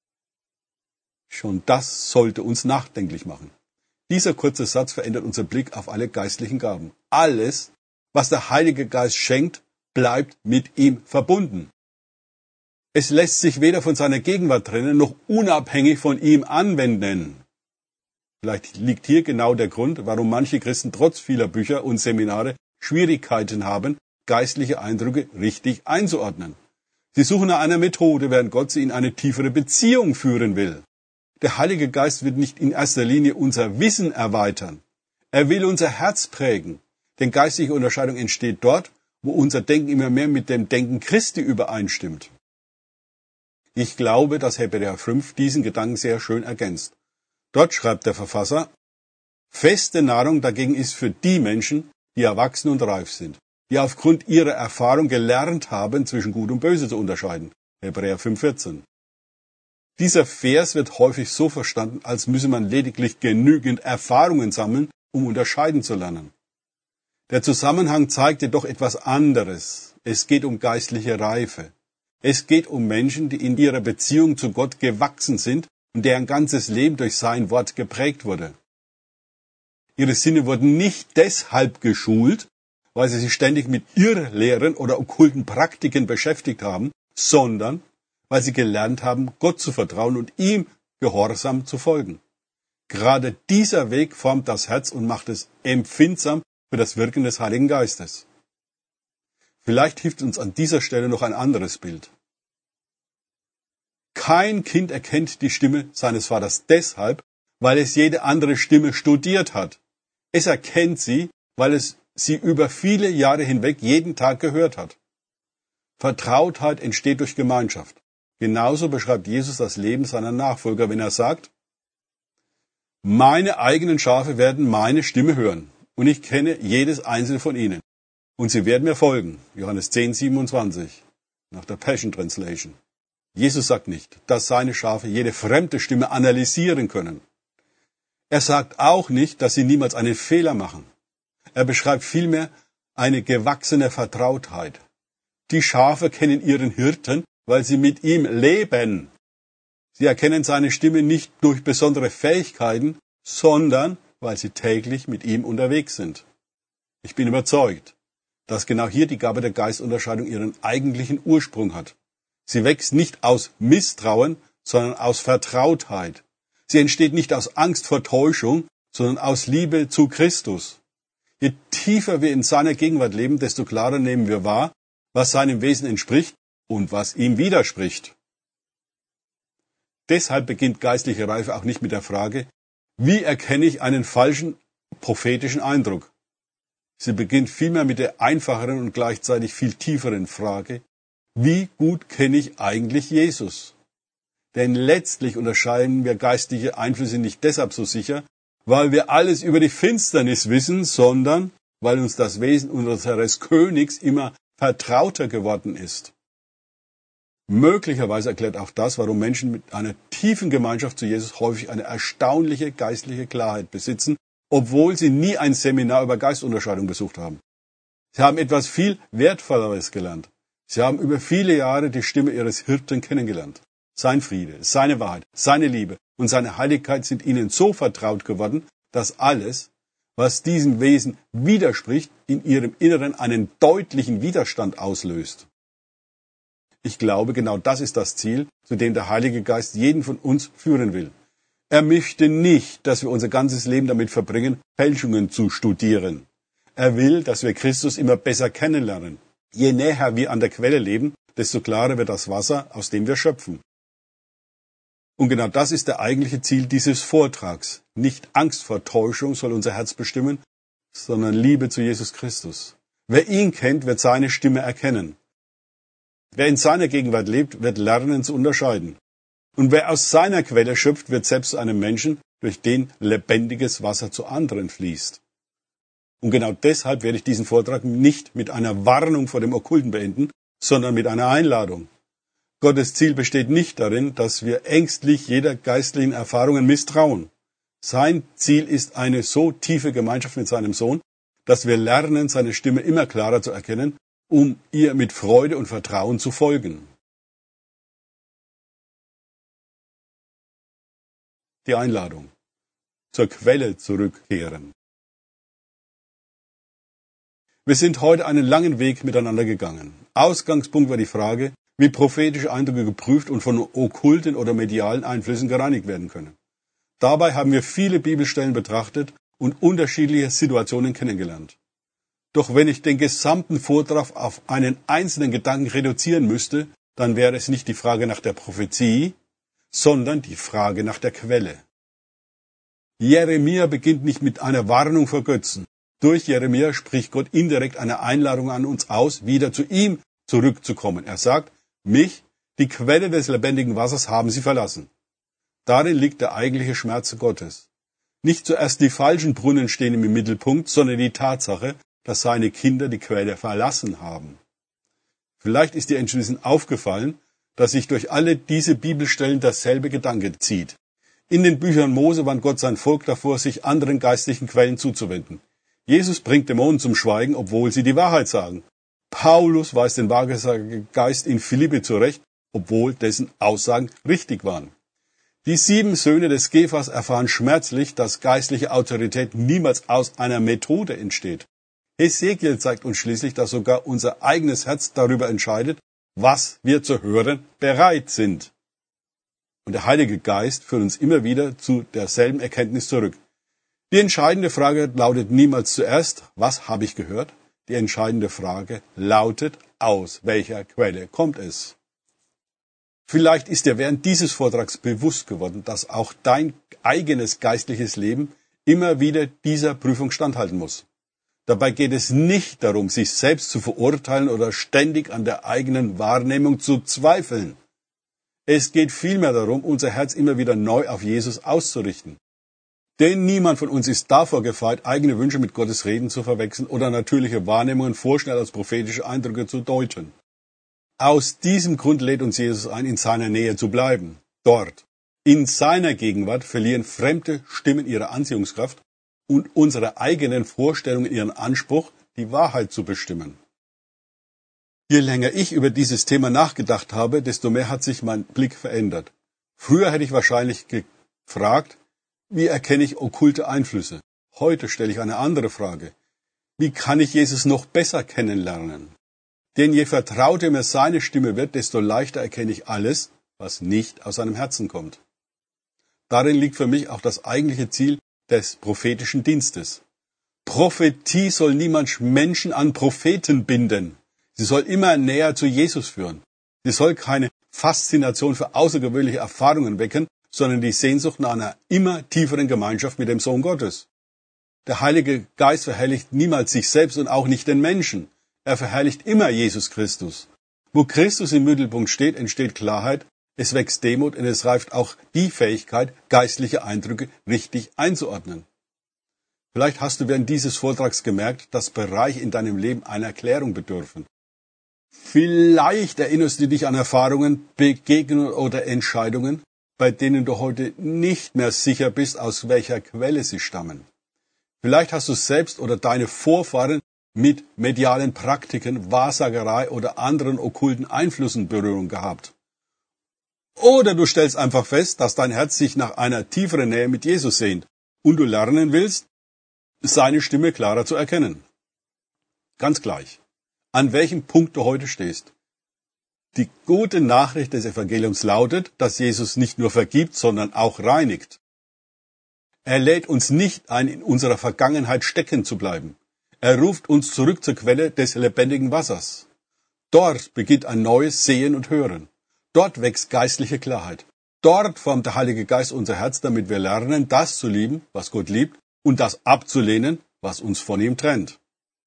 Schon das sollte uns nachdenklich machen. Dieser kurze Satz verändert unseren Blick auf alle geistlichen Gaben. Alles, was der Heilige Geist schenkt, bleibt mit ihm verbunden. Es lässt sich weder von seiner Gegenwart trennen, noch unabhängig von ihm anwenden. Vielleicht liegt hier genau der Grund, warum manche Christen trotz vieler Bücher und Seminare Schwierigkeiten haben, geistliche Eindrücke richtig einzuordnen. Sie suchen nach einer Methode, während Gott sie in eine tiefere Beziehung führen will. Der Heilige Geist wird nicht in erster Linie unser Wissen erweitern. Er will unser Herz prägen. Denn geistliche Unterscheidung entsteht dort, wo unser Denken immer mehr mit dem Denken Christi übereinstimmt. Ich glaube, dass Hebräer 5 diesen Gedanken sehr schön ergänzt. Dort schreibt der Verfasser: Feste Nahrung dagegen ist für die Menschen, die erwachsen und reif sind, die aufgrund ihrer Erfahrung gelernt haben, zwischen Gut und Böse zu unterscheiden. Hebräer 5,14. Dieser Vers wird häufig so verstanden, als müsse man lediglich genügend Erfahrungen sammeln, um unterscheiden zu lernen. Der Zusammenhang zeigt jedoch etwas anderes. Es geht um geistliche Reife. Es geht um Menschen, die in ihrer Beziehung zu Gott gewachsen sind und deren ganzes Leben durch sein Wort geprägt wurde. Ihre Sinne wurden nicht deshalb geschult, weil sie sich ständig mit Irrlehren oder okkulten Praktiken beschäftigt haben, sondern weil sie gelernt haben, Gott zu vertrauen und ihm gehorsam zu folgen. Gerade dieser Weg formt das Herz und macht es empfindsam für das Wirken des Heiligen Geistes. Vielleicht hilft uns an dieser Stelle noch ein anderes Bild. Kein Kind erkennt die Stimme seines Vaters deshalb, weil es jede andere Stimme studiert hat. Es erkennt sie, weil es sie über viele Jahre hinweg jeden Tag gehört hat. Vertrautheit entsteht durch Gemeinschaft. Genauso beschreibt Jesus das Leben seiner Nachfolger, wenn er sagt, meine eigenen Schafe werden meine Stimme hören, und ich kenne jedes einzelne von ihnen. Und sie werden mir folgen. Johannes 10,27, nach der Passion Translation. Jesus sagt nicht, dass seine Schafe jede fremde Stimme analysieren können. Er sagt auch nicht, dass sie niemals einen Fehler machen. Er beschreibt vielmehr eine gewachsene Vertrautheit. Die Schafe kennen ihren Hirten, weil sie mit ihm leben. Sie erkennen seine Stimme nicht durch besondere Fähigkeiten, sondern weil sie täglich mit ihm unterwegs sind. Ich bin überzeugt, dass genau hier die Gabe der Geistunterscheidung ihren eigentlichen Ursprung hat. Sie wächst nicht aus Misstrauen, sondern aus Vertrautheit. Sie entsteht nicht aus Angst vor Täuschung, sondern aus Liebe zu Christus. Je tiefer wir in seiner Gegenwart leben, desto klarer nehmen wir wahr, was seinem Wesen entspricht und was ihm widerspricht. Deshalb beginnt geistliche Reife auch nicht mit der Frage, wie erkenne ich einen falschen prophetischen Eindruck? Sie beginnt vielmehr mit der einfacheren und gleichzeitig viel tieferen Frage, wie gut kenne ich eigentlich Jesus? Denn letztlich unterscheiden wir geistliche Einflüsse nicht deshalb so sicher, weil wir alles über die Finsternis wissen, sondern weil uns das Wesen unseres Königs immer vertrauter geworden ist. Möglicherweise erklärt auch das, warum Menschen mit einer tiefen Gemeinschaft zu Jesus häufig eine erstaunliche geistliche Klarheit besitzen, obwohl sie nie ein Seminar über Geistunterscheidung besucht haben. Sie haben etwas viel Wertvolleres gelernt. Sie haben über viele Jahre die Stimme ihres Hirten kennengelernt. Sein Friede, seine Wahrheit, seine Liebe und seine Heiligkeit sind ihnen so vertraut geworden, dass alles, was diesem Wesen widerspricht, in ihrem Inneren einen deutlichen Widerstand auslöst. Ich glaube, genau das ist das Ziel, zu dem der Heilige Geist jeden von uns führen will. Er möchte nicht, dass wir unser ganzes Leben damit verbringen, Fälschungen zu studieren. Er will, dass wir Christus immer besser kennenlernen. Je näher wir an der Quelle leben, desto klarer wird das Wasser, aus dem wir schöpfen. Und genau das ist der eigentliche Ziel dieses Vortrags. Nicht Angst vor Täuschung soll unser Herz bestimmen, sondern Liebe zu Jesus Christus. Wer ihn kennt, wird seine Stimme erkennen. Wer in seiner Gegenwart lebt, wird lernen zu unterscheiden. Und wer aus seiner Quelle schöpft, wird selbst zu einem Menschen, durch den lebendiges Wasser zu anderen fließt. Und genau deshalb werde ich diesen Vortrag nicht mit einer Warnung vor dem Okkulten beenden, sondern mit einer Einladung. Gottes Ziel besteht nicht darin, dass wir ängstlich jeder geistlichen Erfahrungen misstrauen. Sein Ziel ist eine so tiefe Gemeinschaft mit seinem Sohn, dass wir lernen, seine Stimme immer klarer zu erkennen, um ihr mit Freude und Vertrauen zu folgen. Die Einladung. Zur Quelle zurückkehren. Wir sind heute einen langen Weg miteinander gegangen. Ausgangspunkt war die Frage, wie prophetische Eindrücke geprüft und von okkulten oder medialen Einflüssen gereinigt werden können. Dabei haben wir viele Bibelstellen betrachtet und unterschiedliche Situationen kennengelernt. Doch wenn ich den gesamten Vortrag auf einen einzelnen Gedanken reduzieren müsste, dann wäre es nicht die Frage nach der Prophezie, sondern die Frage nach der Quelle. Jeremia beginnt nicht mit einer Warnung vor Götzen. Durch Jeremia spricht Gott indirekt eine Einladung an uns aus, wieder zu ihm zurückzukommen. Er sagt, mich, die Quelle des lebendigen Wassers, haben sie verlassen. Darin liegt der eigentliche Schmerz Gottes. Nicht zuerst die falschen Brunnen stehen im Mittelpunkt, sondern die Tatsache, dass seine Kinder die Quelle verlassen haben. Vielleicht ist dir inzwischen aufgefallen, dass sich durch alle diese Bibelstellen dasselbe Gedanke zieht. In den Büchern Mose warnt Gott sein Volk davor, sich anderen geistlichen Quellen zuzuwenden. Jesus bringt Dämonen zum Schweigen, obwohl sie die Wahrheit sagen. Paulus weist den Wahrsagegeist in Philippi zurecht, obwohl dessen Aussagen richtig waren. Die 7 Söhne des Kephas erfahren schmerzlich, dass geistliche Autorität niemals aus einer Methode entsteht. Hesekiel zeigt uns schließlich, dass sogar unser eigenes Herz darüber entscheidet, was wir zu hören bereit sind. Und der Heilige Geist führt uns immer wieder zu derselben Erkenntnis zurück. Die entscheidende Frage lautet niemals zuerst, was habe ich gehört? Die entscheidende Frage lautet, aus welcher Quelle kommt es? Vielleicht ist dir während dieses Vortrags bewusst geworden, dass auch dein eigenes geistliches Leben immer wieder dieser Prüfung standhalten muss. Dabei geht es nicht darum, sich selbst zu verurteilen oder ständig an der eigenen Wahrnehmung zu zweifeln. Es geht vielmehr darum, unser Herz immer wieder neu auf Jesus auszurichten. Denn niemand von uns ist davor gefeit, eigene Wünsche mit Gottes Reden zu verwechseln oder natürliche Wahrnehmungen vorschnell als prophetische Eindrücke zu deuten. Aus diesem Grund lädt uns Jesus ein, in seiner Nähe zu bleiben. Dort, in seiner Gegenwart, verlieren fremde Stimmen ihre Anziehungskraft und unsere eigenen Vorstellungen ihren Anspruch, die Wahrheit zu bestimmen. Je länger ich über dieses Thema nachgedacht habe, desto mehr hat sich mein Blick verändert. Früher hätte ich wahrscheinlich gefragt, wie erkenne ich okkulte Einflüsse? Heute stelle ich eine andere Frage. Wie kann ich Jesus noch besser kennenlernen? Denn je vertrauter mir seine Stimme wird, desto leichter erkenne ich alles, was nicht aus seinem Herzen kommt. Darin liegt für mich auch das eigentliche Ziel des prophetischen Dienstes. Prophetie soll niemand Menschen an Propheten binden. Sie soll immer näher zu Jesus führen. Sie soll keine Faszination für außergewöhnliche Erfahrungen wecken, sondern die Sehnsucht nach einer immer tieferen Gemeinschaft mit dem Sohn Gottes. Der Heilige Geist verherrlicht niemals sich selbst und auch nicht den Menschen. Er verherrlicht immer Jesus Christus. Wo Christus im Mittelpunkt steht, entsteht Klarheit, es wächst Demut und es reift auch die Fähigkeit, geistliche Eindrücke richtig einzuordnen. Vielleicht hast du während dieses Vortrags gemerkt, dass Bereiche in deinem Leben einer Erklärung bedürfen. Vielleicht erinnerst du dich an Erfahrungen, Begegnungen oder Entscheidungen, bei denen du heute nicht mehr sicher bist, aus welcher Quelle sie stammen. Vielleicht hast du selbst oder deine Vorfahren mit medialen Praktiken, Wahrsagerei oder anderen okkulten Einflüssen Berührung gehabt. Oder du stellst einfach fest, dass dein Herz sich nach einer tieferen Nähe mit Jesus sehnt und du lernen willst, seine Stimme klarer zu erkennen. Ganz gleich, an welchem Punkt du heute stehst. Die gute Nachricht des Evangeliums lautet, dass Jesus nicht nur vergibt, sondern auch reinigt. Er lädt uns nicht ein, in unserer Vergangenheit stecken zu bleiben. Er ruft uns zurück zur Quelle des lebendigen Wassers. Dort beginnt ein neues Sehen und Hören. Dort wächst geistliche Klarheit. Dort formt der Heilige Geist unser Herz, damit wir lernen, das zu lieben, was Gott liebt, und das abzulehnen, was uns von ihm trennt.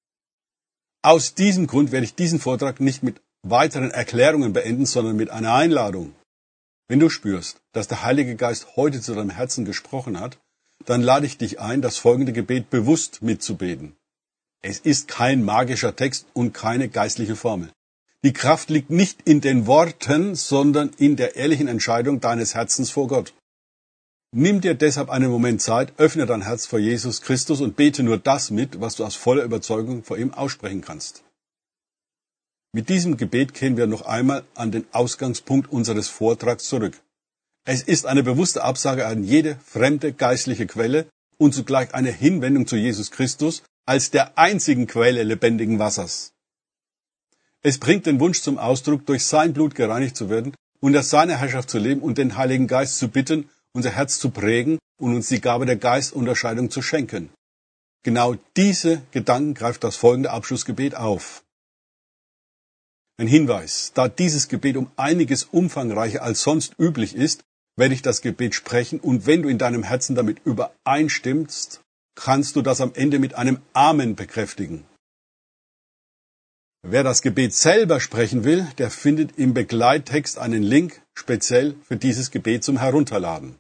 Aus diesem Grund werde ich diesen Vortrag nicht mit weiteren Erklärungen beenden, sondern mit einer Einladung. Wenn du spürst, dass der Heilige Geist heute zu deinem Herzen gesprochen hat, dann lade ich dich ein, das folgende Gebet bewusst mitzubeten. Es ist kein magischer Text und keine geistliche Formel. Die Kraft liegt nicht in den Worten, sondern in der ehrlichen Entscheidung deines Herzens vor Gott. Nimm dir deshalb einen Moment Zeit, öffne dein Herz vor Jesus Christus und bete nur das mit, was du aus voller Überzeugung vor ihm aussprechen kannst. Mit diesem Gebet kehren wir noch einmal an den Ausgangspunkt unseres Vortrags zurück. Es ist eine bewusste Absage an jede fremde geistliche Quelle und zugleich eine Hinwendung zu Jesus Christus als der einzigen Quelle lebendigen Wassers. Es bringt den Wunsch zum Ausdruck, durch sein Blut gereinigt zu werden, unter seiner Herrschaft zu leben und den Heiligen Geist zu bitten, unser Herz zu prägen und uns die Gabe der Geistunterscheidung zu schenken. Genau diese Gedanken greift das folgende Abschlussgebet auf. Ein Hinweis: Da dieses Gebet um einiges umfangreicher als sonst üblich ist, werde ich das Gebet sprechen und wenn du in deinem Herzen damit übereinstimmst, kannst du das am Ende mit einem Amen bekräftigen. Wer das Gebet selber sprechen will, der findet im Begleittext einen Link speziell für dieses Gebet zum Herunterladen.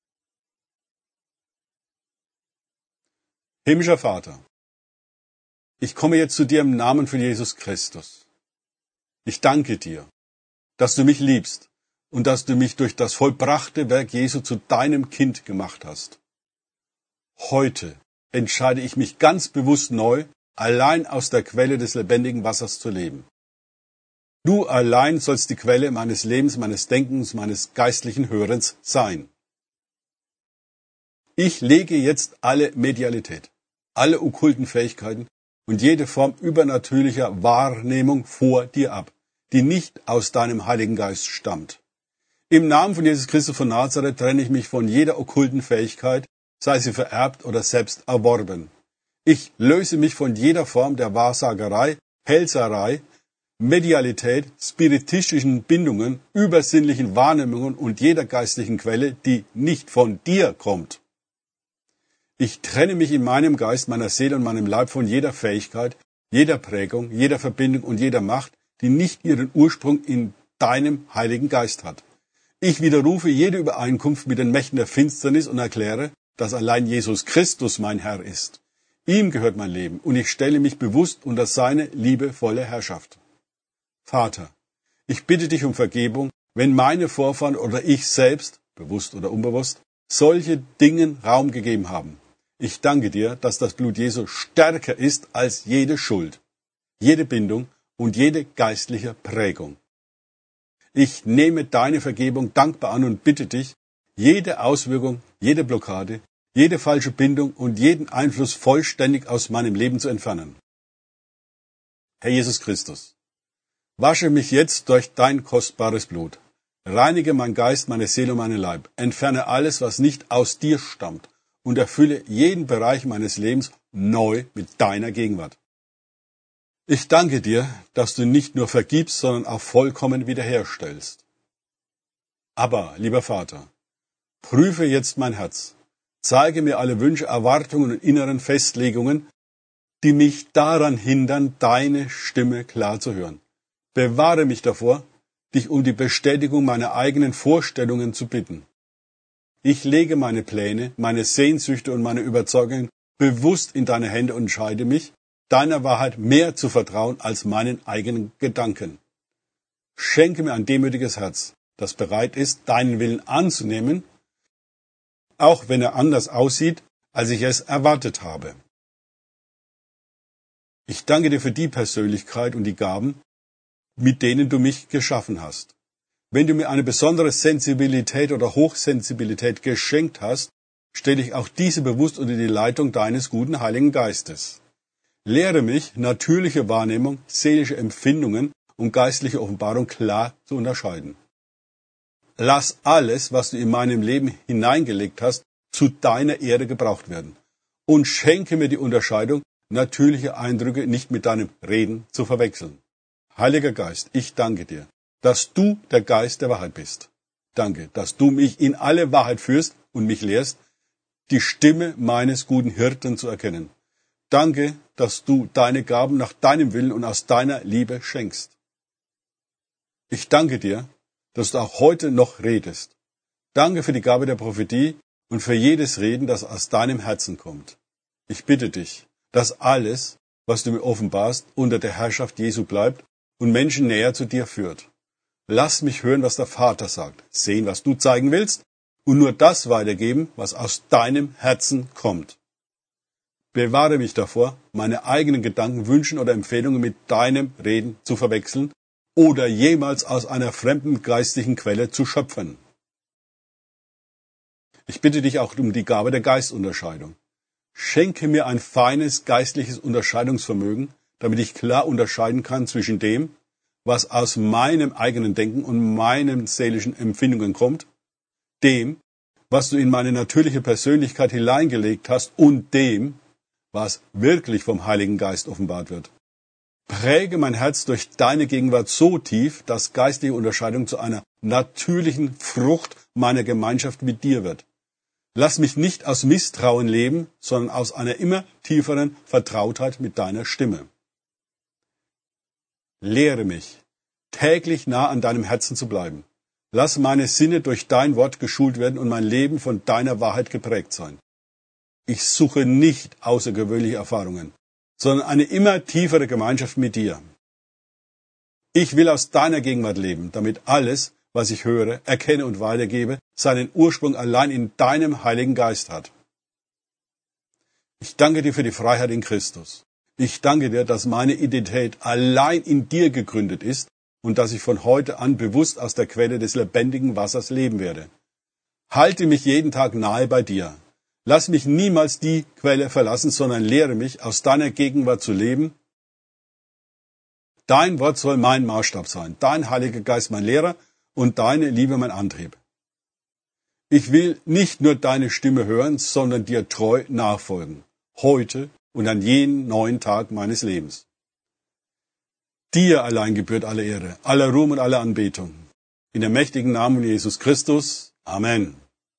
Himmlischer Vater, Ich komme jetzt zu dir im Namen von Jesus Christus. Ich danke dir, dass du mich liebst und dass du mich durch das vollbrachte Werk Jesu zu deinem Kind gemacht hast. Heute entscheide ich mich ganz bewusst neu, allein aus der Quelle des lebendigen Wassers zu leben. Du allein sollst die Quelle meines Lebens, meines Denkens, meines geistlichen Hörens sein. Ich lege jetzt alle Medialität, alle okkulten Fähigkeiten und jede Form übernatürlicher Wahrnehmung vor dir ab, die nicht aus deinem Heiligen Geist stammt. Im Namen von Jesus Christus von Nazareth trenne ich mich von jeder okkulten Fähigkeit, sei sie vererbt oder selbst erworben. Ich löse mich von jeder Form der Wahrsagerei, Hellserei, Medialität, spiritistischen Bindungen, übersinnlichen Wahrnehmungen und jeder geistlichen Quelle, die nicht von dir kommt. Ich trenne mich in meinem Geist, meiner Seele und meinem Leib von jeder Fähigkeit, jeder Prägung, jeder Verbindung und jeder Macht, die nicht ihren Ursprung in deinem Heiligen Geist hat. Ich widerrufe jede Übereinkunft mit den Mächten der Finsternis und erkläre, dass allein Jesus Christus mein Herr ist. Ihm gehört mein Leben und ich stelle mich bewusst unter seine liebevolle Herrschaft. Vater, ich bitte dich um Vergebung, wenn meine Vorfahren oder ich selbst, bewusst oder unbewusst, solche Dingen Raum gegeben haben. Ich danke dir, dass das Blut Jesu stärker ist als jede Schuld, jede Bindung und jede geistliche Prägung. Ich nehme deine Vergebung dankbar an und bitte dich, jede Auswirkung, jede Blockade, jede falsche Bindung und jeden Einfluss vollständig aus meinem Leben zu entfernen. Herr Jesus Christus, wasche mich jetzt durch dein kostbares Blut. Reinige mein Geist, meine Seele und meinen Leib. Entferne alles, was nicht aus dir stammt und erfülle jeden Bereich meines Lebens neu mit deiner Gegenwart. Ich danke dir, dass du nicht nur vergibst, sondern auch vollkommen wiederherstellst. Aber, lieber Vater, prüfe jetzt mein Herz. Zeige mir alle Wünsche, Erwartungen und inneren Festlegungen, die mich daran hindern, deine Stimme klar zu hören. Bewahre mich davor, dich um die Bestätigung meiner eigenen Vorstellungen zu bitten. Ich lege meine Pläne, meine Sehnsüchte und meine Überzeugungen bewusst in deine Hände und entscheide mich, deiner Wahrheit mehr zu vertrauen als meinen eigenen Gedanken. Schenke mir ein demütiges Herz, das bereit ist, deinen Willen anzunehmen, auch wenn er anders aussieht, als ich es erwartet habe. Ich danke dir für die Persönlichkeit und die Gaben, mit denen du mich geschaffen hast. Wenn du mir eine besondere Sensibilität oder Hochsensibilität geschenkt hast, stelle ich auch diese bewusst unter die Leitung deines guten Heiligen Geistes. Lehre mich, natürliche Wahrnehmung, seelische Empfindungen und geistliche Offenbarung klar zu unterscheiden. Lass alles, was du in meinem Leben hineingelegt hast, zu deiner Ehre gebraucht werden. Und schenke mir die Unterscheidung, natürliche Eindrücke nicht mit deinem Reden zu verwechseln. Heiliger Geist, ich danke dir, dass du der Geist der Wahrheit bist. Danke, dass du mich in alle Wahrheit führst und mich lehrst, die Stimme meines guten Hirten zu erkennen. Danke, dass du deine Gaben nach deinem Willen und aus deiner Liebe schenkst. Ich danke dir, dass du auch heute noch redest. Danke für die Gabe der Prophetie und für jedes Reden, das aus deinem Herzen kommt. Ich bitte dich, dass alles, was du mir offenbarst, unter der Herrschaft Jesu bleibt und Menschen näher zu dir führt. Lass mich hören, was der Vater sagt, sehen, was du zeigen willst und nur das weitergeben, was aus deinem Herzen kommt. Bewahre mich davor, meine eigenen Gedanken, Wünschen oder Empfehlungen mit deinem Reden zu verwechseln oder jemals aus einer fremden geistlichen Quelle zu schöpfen. Ich bitte dich auch um die Gabe der Geistunterscheidung. Schenke mir ein feines geistliches Unterscheidungsvermögen, damit ich klar unterscheiden kann zwischen dem, was aus meinem eigenen Denken und meinen seelischen Empfindungen kommt, dem, was du in meine natürliche Persönlichkeit hineingelegt hast und dem, was wirklich vom Heiligen Geist offenbart wird. Präge mein Herz durch deine Gegenwart so tief, dass geistliche Unterscheidung zu einer natürlichen Frucht meiner Gemeinschaft mit dir wird. Lass mich nicht aus Misstrauen leben, sondern aus einer immer tieferen Vertrautheit mit deiner Stimme. Lehre mich, täglich nah an deinem Herzen zu bleiben. Lass meine Sinne durch dein Wort geschult werden und mein Leben von deiner Wahrheit geprägt sein. Ich suche nicht außergewöhnliche Erfahrungen, sondern eine immer tiefere Gemeinschaft mit dir. Ich will aus deiner Gegenwart leben, damit alles, was ich höre, erkenne und weitergebe, seinen Ursprung allein in deinem Heiligen Geist hat. Ich danke dir für die Freiheit in Christus. Ich danke dir, dass meine Identität allein in dir gegründet ist und dass ich von heute an bewusst aus der Quelle des lebendigen Wassers leben werde. Halte mich jeden Tag nahe bei dir. Lass mich niemals die Quelle verlassen, sondern lehre mich, aus deiner Gegenwart zu leben. Dein Wort soll mein Maßstab sein, dein Heiliger Geist mein Lehrer und deine Liebe mein Antrieb. Ich will nicht nur deine Stimme hören, sondern dir treu nachfolgen, heute und an jeden neuen Tag meines Lebens. Dir allein gebührt alle Ehre, aller Ruhm und alle Anbetung. In dem mächtigen Namen Jesus Christus. Amen.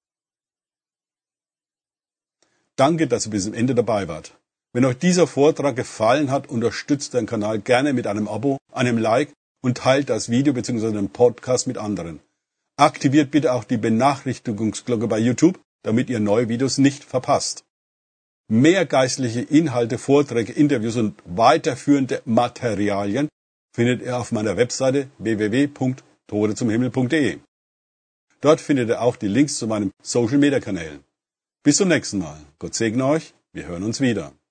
Danke, dass ihr bis zum Ende dabei wart. Wenn euch dieser Vortrag gefallen hat, unterstützt den Kanal gerne mit einem Abo, einem Like und teilt das Video bzw. den Podcast mit anderen. Aktiviert bitte auch die Benachrichtigungsglocke bei YouTube, damit ihr neue Videos nicht verpasst. Mehr geistliche Inhalte, Vorträge, Interviews und weiterführende Materialien findet ihr auf meiner Webseite www.toreZumHimmel.de. Dort findet ihr auch die Links zu meinen Social-Media-Kanälen. Bis zum nächsten Mal. Gott segne euch. Wir hören uns wieder.